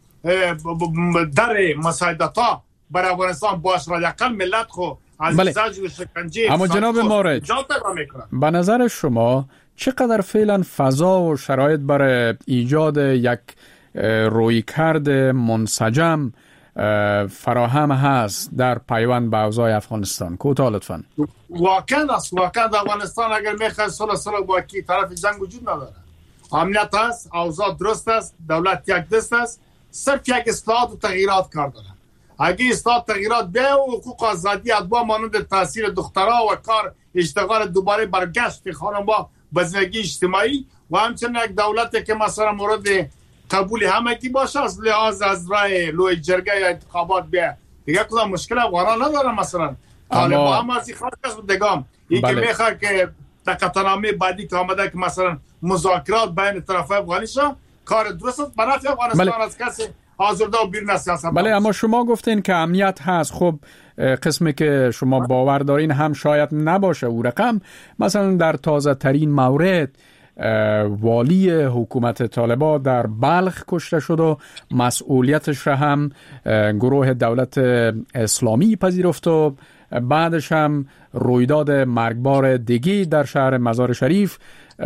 در مساعدت ها برای افغانستان باش را یقل ملت خو از بله. زجر و شکنجه. اما جناب مارج به نظر شما چقدر فعلا فضا و شرایط برای ایجاد یک رویکرد منسجم فراهم هست در پیوند به اوضاع افغانستان؟ کوتاه لطفاً. واقعا است، واقعا افغانستان اگر میخواد صلح صلح با کی طرف جنگ وجود نداره. امنیت است، اوضاع درست است، دولت یک دست است، صرف یک اصلاحات و تغییرات کار داره. اگه اصلاحات تغییرات به و حقوق آزادی ادوا مانند تاثیر دخترها و کار اشتغال دوباره برگشت خانم‌ها به زندگی اجتماعی و همچنین یک دولتی که مثلا مورد قبول همگی باشه از لحاظ از رای لوی جرگه یا انتخابات به دیگه کدام مشکل افغانان نداره. مثلا طالبان هم از این خارج است دگام این که میخواد که در قطعنامه بعدی که آمده که مثلا مذاکرات بین طرفای افغانستان کار درست است برای افغانستان بله. از کسی آزرده و بیرون از سیاست. بله اما شما گفتین که امنیت هست. خب قسمی که شما باور دارین هم شاید نباشه او رقم. مثلا در تازه ترین مورد والی حکومت طالبان در بلخ کشته شد و مسئولیتش را هم گروه دولت اسلامی پذیرفت و بعدش هم رویداد مرگبار دیگی در شهر مزار شریف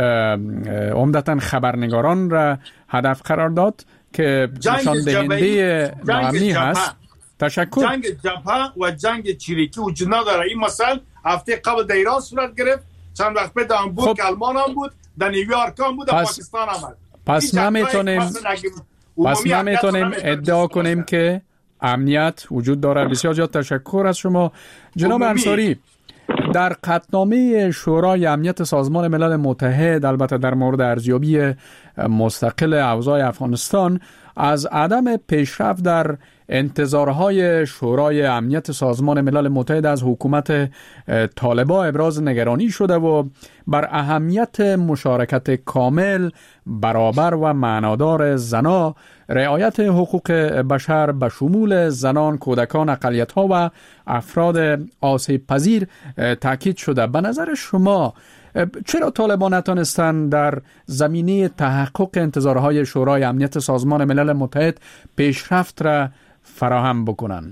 عمدتاً خبرنگاران را هدف قرار داد که نشان دهنده ناامنی هست. تشکر. جنگ جبهه و جنگ چریکی وجود نداره. این مثلا هفته قبل در ایران صورت گرفت، چند وقت بعد هم بود که آلمان هم بود، در نیویورک هم بود، در پاکستان هم بود. پس نمیتونیم پس نمیتونیم ادعا کنیم که امنیت وجود داره. بسیار زیاد تشکر از شما جناب انصاری. در قطعنامه شورای امنیت سازمان ملل متحد البته در مورد ارزیابی مستقل اوضاع افغانستان از عدم پیشرفت در انتظارهای شورای امنیت سازمان ملل متحد از حکومت طالبان ابراز نگرانی شده و بر اهمیت مشارکت کامل، برابر و معنادار زنان، رعایت حقوق بشر به شمول زنان، کودکان، اقلیت‌ها و افراد آسیب پذیر تاکید شده. به نظر شما چرا طالبان نتونستن در زمینه تحقق انتظارهای شورای امنیت سازمان ملل متحد پیشرفت را فراهم بکنن؟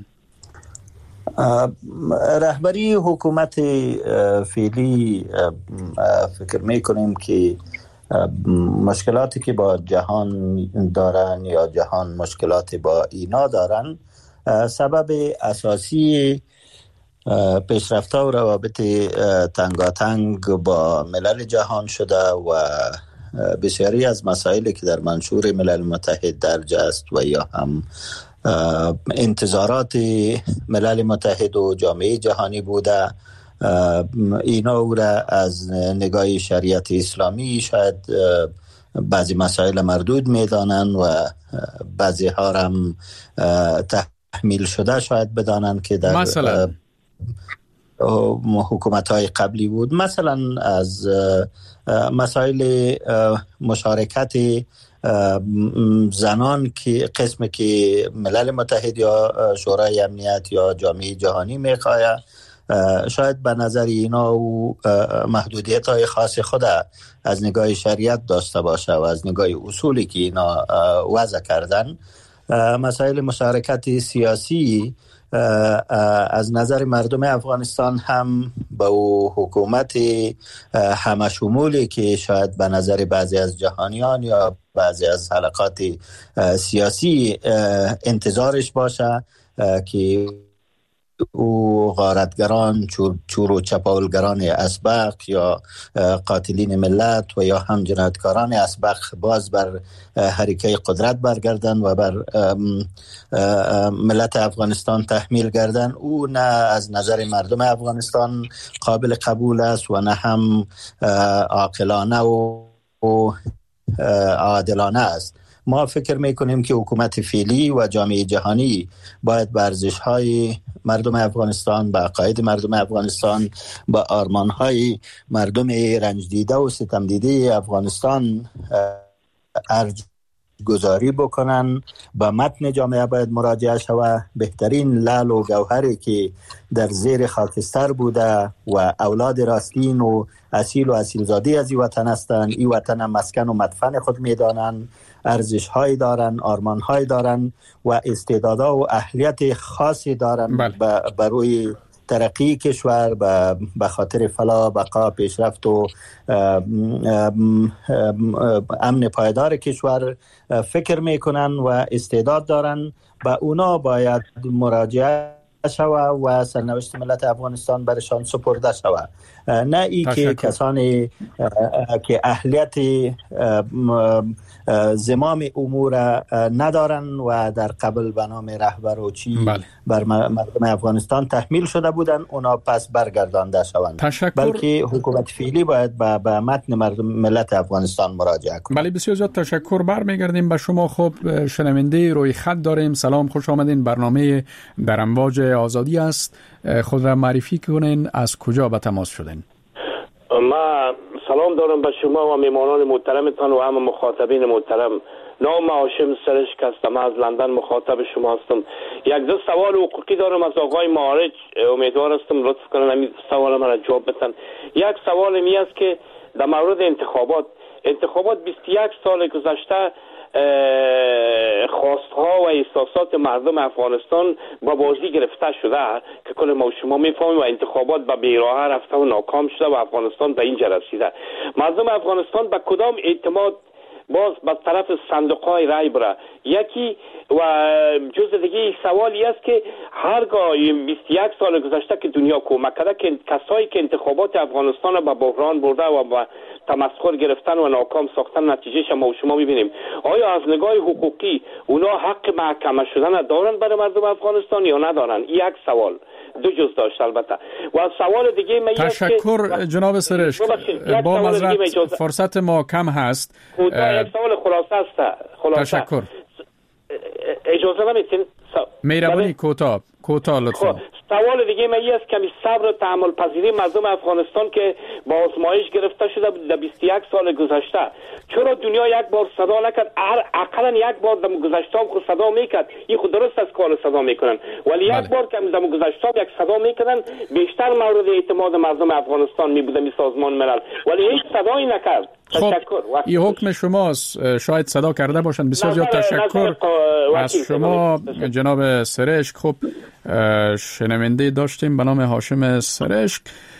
رهبری حکومت فعلی فکر میکنیم که مشکلاتی که با جهان دارن یا جهان مشکلات با اینا دارن سبب اساسی پیشرفت‌ها و روابط تنگاتنگ با ملل جهان شده و بسیاری از مسائلی که در منشور ملل متحد درج است و یا هم انتظارات ملل متحد و جامعه جهانی بوده، اینا او را از نگاه شریعت اسلامی شاید بعضی مسائل مردود میدانن و بعضی ها هم تحمیل شده شاید بدانن که در مثلا حکومت‌های قبلی بود. مثلا از مسائل مشارکت زنان که قسم که ملل متحد یا شورای امنیت یا جامعه جهانی میخواه، شاید به نظر اینا و محدودیت های خاص خود از نگاه شریعت داشته باشه و از نگاه اصولی که اینا وضع کردن. مسائل مشارکت سیاسی از نظر مردم افغانستان هم با حکومت همه شمولی که شاید به نظر بعضی از جهانیان یا بعضی از حلقات سیاسی انتظارش باشه که او غارتگران، چور, چور و چپاولگران اسبق یا قاتلین ملت و یا هم جنایتکاران اسبق باز بر حرکه قدرت برگردن و بر ملت افغانستان تحمیل گردن، او نه از نظر مردم افغانستان قابل قبول است و نه هم عاقلانه و عادلانه است. ما فکر میکنیم که حکومت فعلی و جامعه جهانی باید به ارزش‌های مردم افغانستان، به عقاید مردم افغانستان، به آرمان‌های مردم رنج دیده و ستم دیده افغانستان ارج گذاری بکنن. به متن جامعه باید مراجعه شود. بهترین لعل و گوهری که در زیر خاکستر بوده و اولاد راستین و اصیل و اصیلزاده از این وطن هستند، این وطن مسکن و مدفن خود میدانند، ارزش های دارن، آرمان های دارن و استعدادها و اهلیت خاصی دارن بله. برای ترقی کشور، به خاطر فلاح، بقا، پیشرفت و امن پایدار کشور فکر میکنن و استعداد دارن. به اونا باید مراجعه شود و سرنوشت ملت افغانستان برشان سپرده شود، نه ای که کسانی که اهلیت زمام امور ندارن و در قبل به نام رهبر و چی بله. بر مردم افغانستان تحمیل شده بودن اونا پس برگردانده شوند. بلکه حکومت فعلی باید به, به متن مردم ملت افغانستان مراجعه کنه. بله بسیار زیاد تشکر. برمیگردیم به شما. خب شنونده روی خط داریم. سلام، خوش آمدین. برنامه در امواج آزادی است. خود را معرفی کنین، از کجا به تماس شدین؟ ما سلام دارم به شما و میمانان محترمتان و همه مخاطبین محترم. نام هاشم سرشک هستم، از لندن مخاطب شما هستم. یک دو سوال حقوقی دارم از آقای معارج، امیدوار هستم لطف کنن همین سوال من را جواب بدن. یک سوال می است که در مورد انتخابات انتخابات بیست و یک سال گذشته خواستها و احساسات مردم افغانستان با بازی گرفته شده که کل ما شما میفهمیم و انتخابات به بیراه رفته و ناکام شده و افغانستان به اینجا رسیده. مردم افغانستان به کدام اعتماد باز به طرف صندوق‌های رای بره؟ یکی و جز دیگه سوالی است که هرگاه بیست و یک سال گذشته که دنیا کمک کرده که کسایی که انتخابات افغانستان را به بحران برده و به تمسخر گرفتن و ناکام ساختن نتیجهش ما و شما می‌بینیم، آیا از نگاه حقوقی اونا حق محکمه شدن دارن برای مردم افغانستان یا ندارن؟ یک سوال. دو جز داشت البته. و سوال دیگه من تشکر جناب سرشک. با معذرت فرصت ما کم هست. یک سوال خلاصه است. خلاصه. تشکر. اجازه نمیتین؟ مهربانی کوتاه کوتاه لطفا. سوال دیگه من است کمی صبر و تحمل پذیری مردم افغانستان که با آزمایش گرفته شده در بیست و یک سال گذشته. چرا دنیا یک بار صدا نکرد؟ اقلا یک بار در گذشته خود صدا میکرد. این خود درست است که صدا میکنن، ولی بله. یک بار که در گذشته یک صدا میکردن بیشتر مورد اعتماد مردم افغانستان میبوده می سازمان ملل، ولی هیچ صدایی نکرد. خب این حکم شماست، شاید صدا کرده باشند. بسیار زیاد تشکر از شما جناب سرشک. خب شنونده داشتیم به نام هاشم سرشک.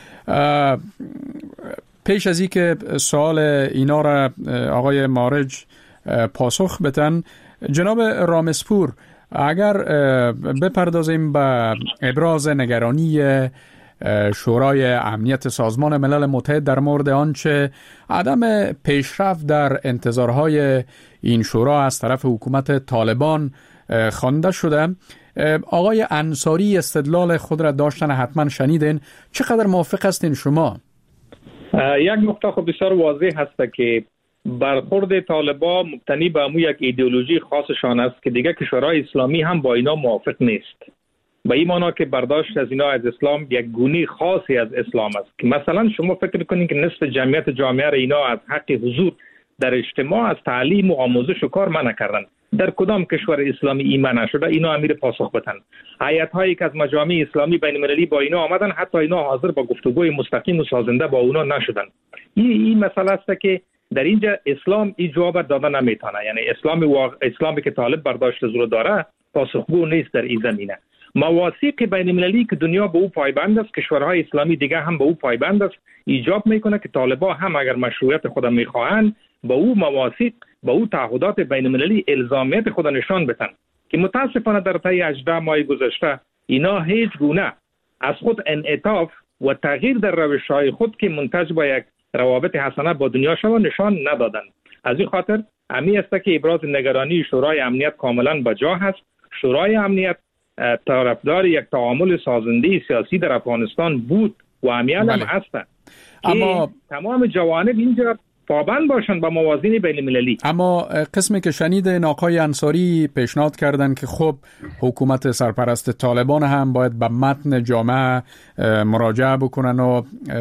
پیش از این که سوال اینا را آقای مارج پاسخ بدن، جناب رامسپور اگر بپردازیم به ابراز نگرانی شورای امنیت سازمان ملل متحد در مورد آنچه عدم پیشرفت در انتظارهای این شورا از طرف حکومت طالبان خوانده شده، آقای انصاری استدلال خود را داشتن، حتما شنیدین. چقدر موافق هستین شما؟ یک نکته خب بسیار واضح هست که برخورد طالبان مبتنی به امو یک ایدئولوژی خاصشان است که دیگه کشورهای اسلامی هم با اینا موافق نیست. به این معنا که برداشت از اینا از اسلام یک گونه خاصی از اسلام است که مثلا شما فکر کنید که نصف جمعیت جامعه را اینا از حق حضور در اجتماع، از تعلیم و آموزش و کار منع کردن. در کدام کشور اسلامی این منع شده؟ اینا امیر پاسخ بدن. هیئت هایی که از مجامع اسلامی بین المللی با اینا آمدن، حتی اینا حاضر با گفتگوی مستقیم و سازنده با اونا نشدن. این این مسئله است که در اینجا اسلام این جواب دادن نمیتونه. یعنی اسلام واقع اسلامی که طالب برداشت از رو داره پاسخگو نیست در این زمینه. مواثیق بین المللی که دنیا به او پایبند است، کشورهای اسلامی دیگه هم به او پایبند است، ایجاب میکنه که طالبان هم اگر مشروعیت خود میخواهند با او مواثیق، با او تعهدات بین المللی الزامیت خود نشان بدن که متاسفانه در طی هجده ماه گذشته اینا هیچ گونه از خود انعطاف و تغییر در روش‌های خود که منتج با یک روابط حسنه با دنیا شود نشان ندادند. از این خاطر امی است که ابراز نگرانی شورای امنیت کاملا با جا هست. شورای امنیت طرفدار یک تعامل سازنده سیاسی در افغانستان بود و همیشه هم هست. اما تمام جوانب اینجا پابند باشند به موازین بین المللی. اما قسمی که شنیدین آقای انصاری پیشنهاد کردن که خب حکومت سرپرست طالبان هم باید به متن جامعه مراجعه بکنن و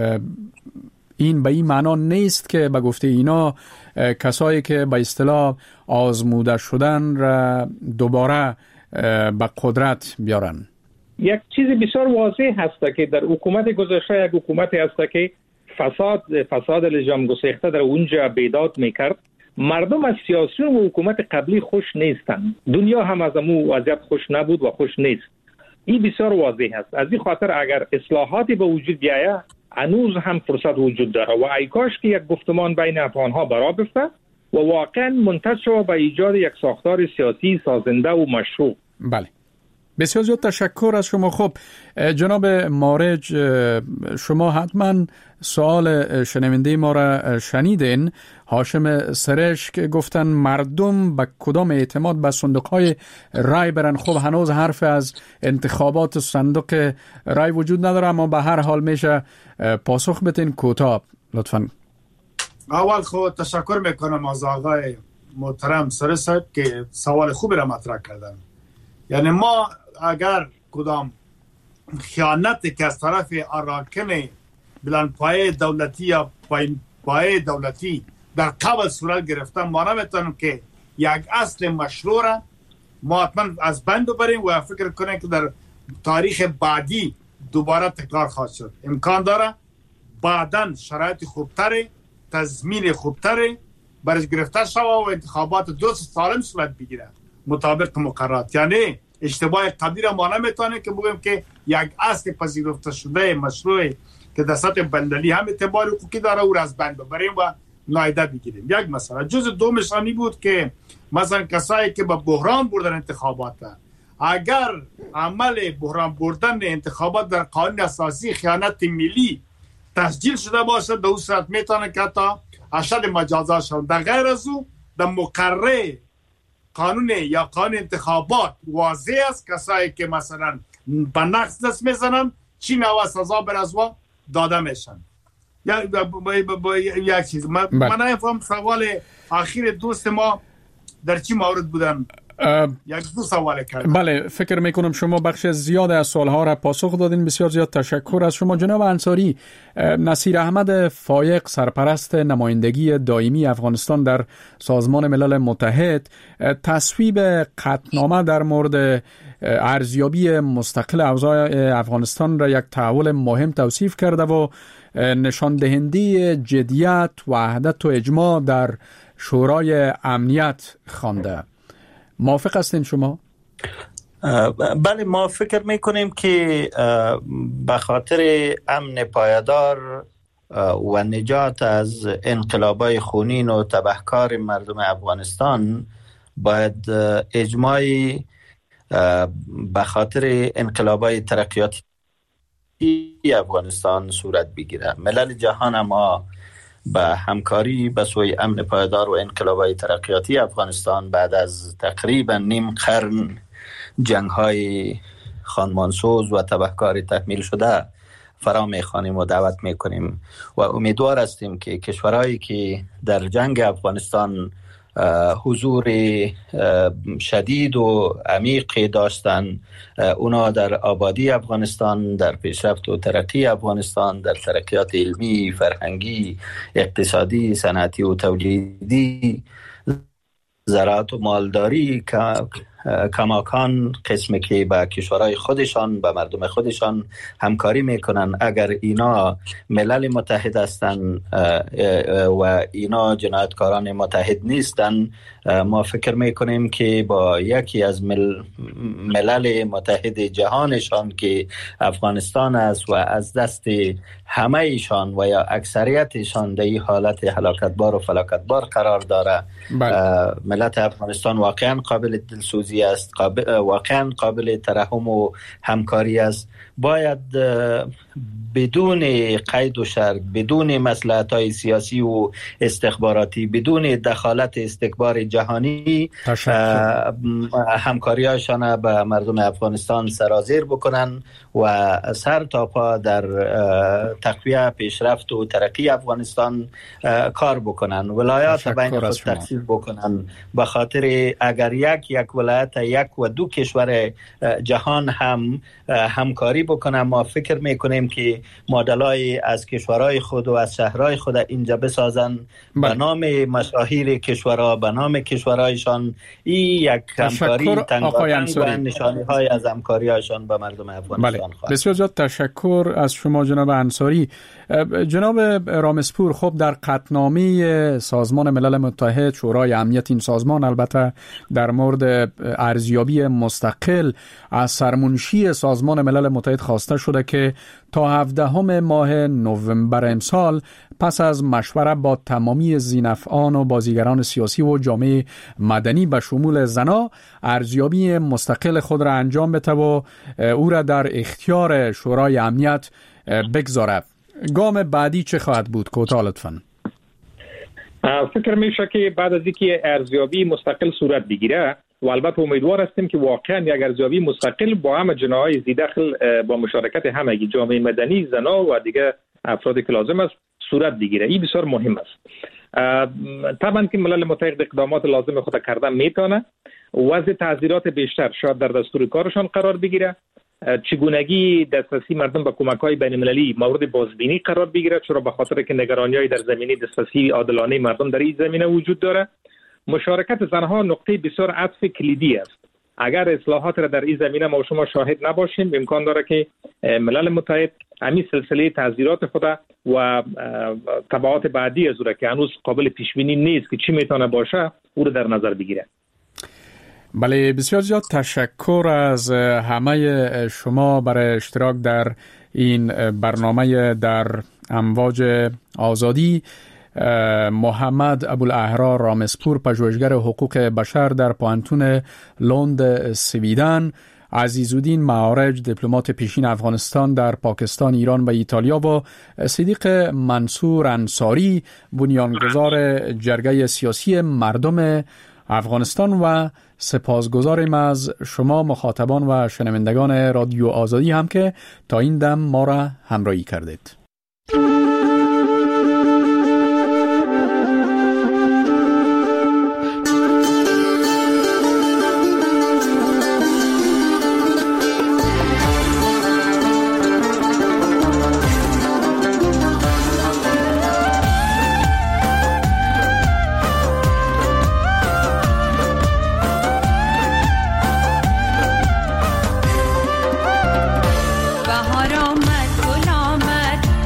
این به این معنا نیست که به گفته اینا کسایی که به اصطلاح آزموده شدن را دوباره به قدرت بیارن. یک چیز بسیار واضح هست که در حکومت گذشته یک حکومتی هست که فساد فساد لجام گسیخته در اونجا بیداد میکرد. مردم از سیاسیون و حکومت قبلی خوش نیستند. دنیا هم از امو وضعیت خوش نبود و خوش نیست. این بسیار واضح است. از این خاطر اگر اصلاحاتی به وجود بیاید هنوز هم فرصت وجود داره و ای کاش که یک گفتمان بین افغانها برا بفته و واقعا منتج شود به ایجاد یک ساختار سیاسی سازنده و مشروع. بله، بسیار زیاد تشکر از شما. خب جناب مارج، شما حتما سوال شنونده ما را شنیدین. هاشم سرشک گفتن مردم به کدام اعتماد به صندوق‌های رای برن. خب هنوز حرف از انتخابات صندوق رای وجود نداره، اما به هر حال میشه پاسخ بتین کوتاه لطفاً. اول خود تشکر میکنم از آقای محترم سرشک که سوال خوبی را مطرح کردن. یعنی ما اگر کدام خیانتی که از طرف اراکن بلندپایه دولتی یا پایه دولتی در قبل صورت گرفتن، ما نمیتونیم که یک اصل مشروع را ما حتما از بند ببریم و فکر کنیم که در تاریخ بعدی دوباره تکرار خواهد شد. امکان داره بعداً شرایط خوبتری، تضمین خوبتری برش گرفته شود و انتخابات درست سالم صورت بگیره مطابق مقررات. یعنی اشتباه قبلی را ما نمیتونیم که بگیم که یک اصل پذیرفته شده مشروع که در سطح بندلی هم اعتبار حقوقی داره او را از بند ببریم و نایده بگیریم. یک مسئله. جز دومش آنی بود که مثلا کسایی که به بحران بردن انتخابات، اگر عمل بحران بردن انتخابات در قانون اساسی خیانت ملی تسجیل شده باشه، در اون صورت میتونه که حتی اشد مجازات شود. در غیر از او در مقرر قانون یا قانون انتخابات واضح است کسایی که مثلا به نقص دست میزنن چی نوع سزا بر از وا داده میشن. یک چیز من نفهم سوال اخیر دوست ما در چی مورد بودن؟ یک دو سوال کردم. بله، فکر میکنم شما بخش زیاد از سوالها را پاسخ دادین. بسیار زیاد تشکر از شما. جناب انصاری، نصیر احمد فایق سرپرست نمایندگی دائمی افغانستان در سازمان ملل متحد تصویب قطعنامه در مورد ارزیابی مستقل اوضاع افغانستان را یک تحول مهم توصیف کرده و نشان دهنده جدیت، وحدت و اجماع در شورای امنیت خوانده. موافق هستین شما؟ بله، ما فکر میکنیم که به خاطر امن پایدار و نجات از انقلابای خونین و تبهکار مردم افغانستان باید اجماعی به خاطر انقلابای ترقیاتی افغانستان صورت بگیره. ملل جهان ما به همکاری به سوی امن پایدار و انقلابای ترقیاتی افغانستان بعد از تقریبا نیم قرن جنگ‌های خانمانسوز و تبهکاری تکمیل شده فرا می‌خوانیم و دعوت می‌کنیم و امیدوار هستیم که کشورهایی که در جنگ افغانستان حضور شدید و عمیق داشتن، اونا در آبادی افغانستان، در پیشرفت و ترقی افغانستان، در ترقیات علمی، فرهنگی، اقتصادی، صنعتی و تولیدی، زراعت و مالداری که کماکان قسمی که با کشورهای خودشان با مردم خودشان همکاری میکنن، اگر اینا ملل متحد هستن و اینا جنایتکاران متحد نیستن، ما فکر میکنیم که با یکی از مل ملل متحد جهانشان که افغانستان است و از دست همه ایشان و یا اکثریتشان در این حالت هلاکتبار و فلاکتبار قرار داره، ملت افغانستان واقعا قابل دلسوزی چیزی است، قابل واقعا قابل ترحم و همکاری است. باید بدون قید و شرط، بدون مصلحت‌های سیاسی و استخباراتی، بدون دخالت استکبار جهانی همکاری‌هاشان به مردم افغانستان سرازیر بکنن و سر تا پا در تقویت پیشرفت و ترقی افغانستان کار بکنن. ولایات بین خود تقسیم بکنن، به خاطر اگر یک یک ولایت یک و دو کشور جهان هم همکاری بکنن، ما فکر میکنیم که مدلای از کشورهای خود و از شهرهای خود اینجا بسازن به نام مشاهیر کشورها، به نام کشورهایشان. این یک همکاری تنگاتنگ و نشانی های از همکاری هایشان به مردم افغانستان خواهد. بسیار زیاد تشکر از شما جناب انصاری. جناب رامسپور، خب در قطعنامه سازمان ملل متحد، شورای امنیت این سازمان البته در مورد ارزیابی مستقل از سرمنشی سازمان ملل متحد خواسته شده که تا هفدهم ماه نوامبر امسال پس از مشوره با تمامی ذی‌نفعان و بازیگران سیاسی و جامعه مدنی به شمول زنا ارزیابی مستقل خود را انجام بده و او را در اختیار شورای امنیت بگذارد. گام بعدی چه خواهد بود؟ کوتاه لطفاً. فکر میشه که بعد از اینکه ارزیابی مستقل صورت بگیره و البته امیدوار هستیم که واقعا یک ارزیابی مستقل با همه جناح‌های ذی‌دخل با مشارکت همگی جامعه مدنی، زنا و دیگه افرادی که لازم است صورت بگیره. این بسیار مهم است. طبعا که ملل متحد اقدامات لازم خود کردن میتونه، وضع تعذیرات بیشتر شاید در دستور کارشان قرار بگیره، چگونگی دسترسی مردم به کمک‌های بین‌المللی مورد بازبینی قرار بگیره، چرا به خاطر که نگرانی‌های در زمینه دسترسی عادلانه مردم در این زمینه وجود داره. مشارکت زنها نقطه بسیار عطف کلیدی است. اگر اصلاحات را در این زمینه ما و شما شاهد نباشیم، امکان داره که ملل متحد همین سلسله تعذیرات خود و تبعات بعدی از او را که هنوز قابل پیش بینی نیست که چی میتونه باشه، او را در نظر بگیره. بله، بسیار زیاد تشکر از همه شما برای اشتراک در این برنامه در امواج آزادی. محمد ابوالاحرار رامسپور، پژوهشگر حقوق بشر در پوهنتون لند سویدن، عزیزالدین معارج، دیپلمات پیشین افغانستان در پاکستان، ایران و ایتالیا، و صدیق منصور انصاری، بنیانگذار جرگه سیاسی مردم افغانستان. و سپاسگزاریم از شما مخاطبان و شنوندگان رادیو آزادی هم که تا این دم ما را همراهی کردید. بهار آمد، گل آمد،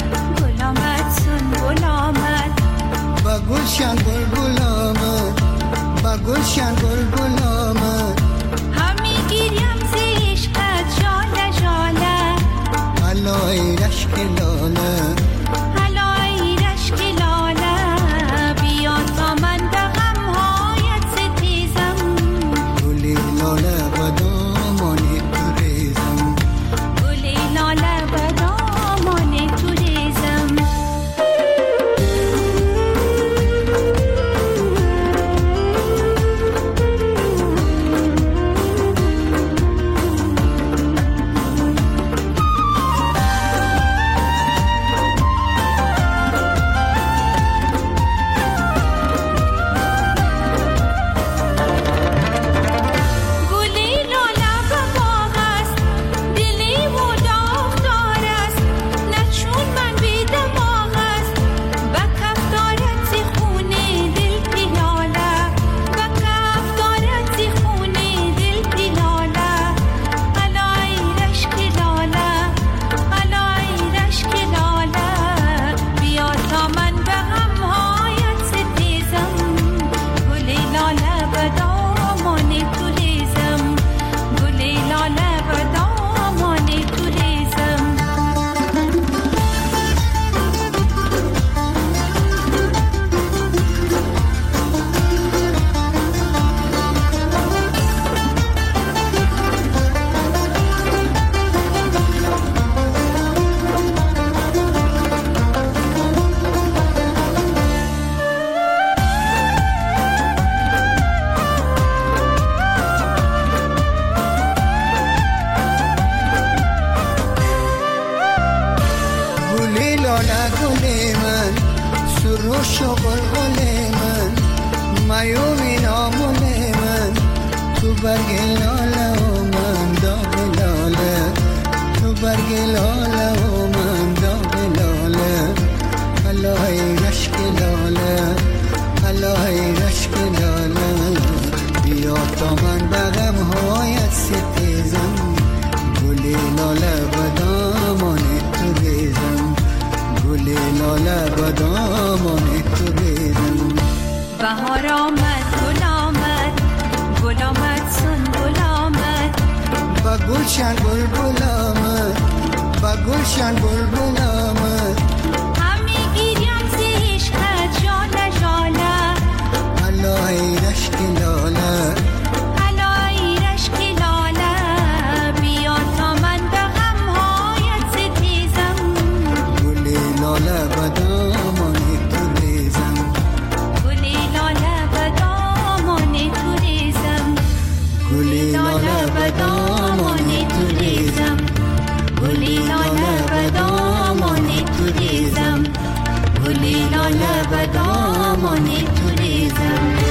جوش و قلقل من میوم نامل من تو برگ لاله و من داغ لاله تو برگ لاله و من داغ لاله الهی رشک لاله الهی رشک لاله بیا تا من بغم هایت ستیزم گلی لاله بدامان تو ریزم گلی لاله بدامان تو ریزم بهار آمد گل آمد گل آمد سنبل آمد با گلشن بلبل آمد با گلشن بلبل آمد همی گیریم ز عشقت ژاله ژاله الهی رشک لاله الهی رشک لاله بیا تا من به غمهایت ستیزم گلی لاله بدامان تو ریزم گلی لاله بدامان تو ریزم گلی لاله بدامان تو ریزم گلی لاله بدامان تو ریزم گلی لاله بدامان تو ریزم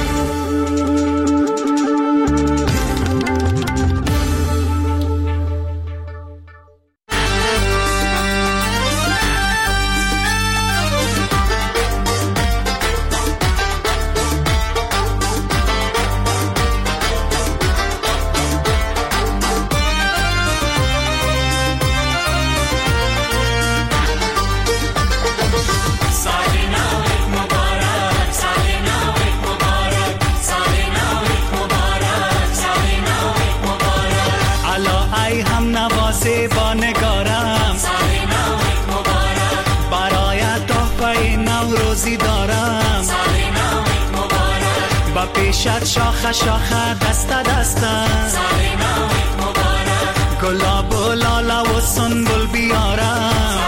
با نگارم برایت تحفه نوروزی دارم با پیشت شاخه شاخه دست دسته گلاب و لاله و سنبل بیارم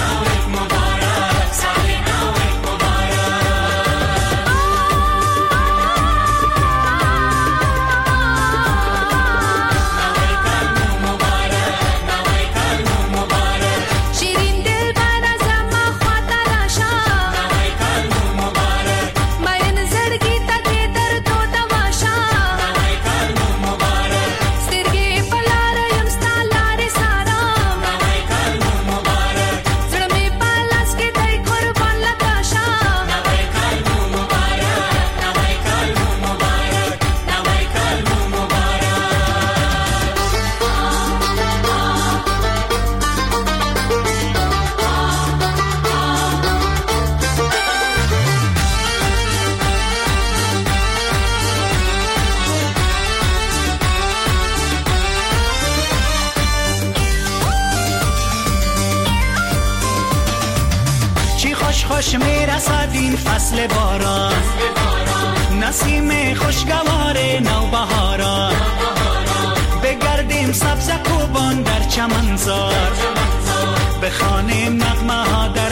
خوش میرسد این فصل باران نسیم خوشگوار نوبهاران بگردیم سبز کوبان در چمنزار بخوانیم نغمه ها در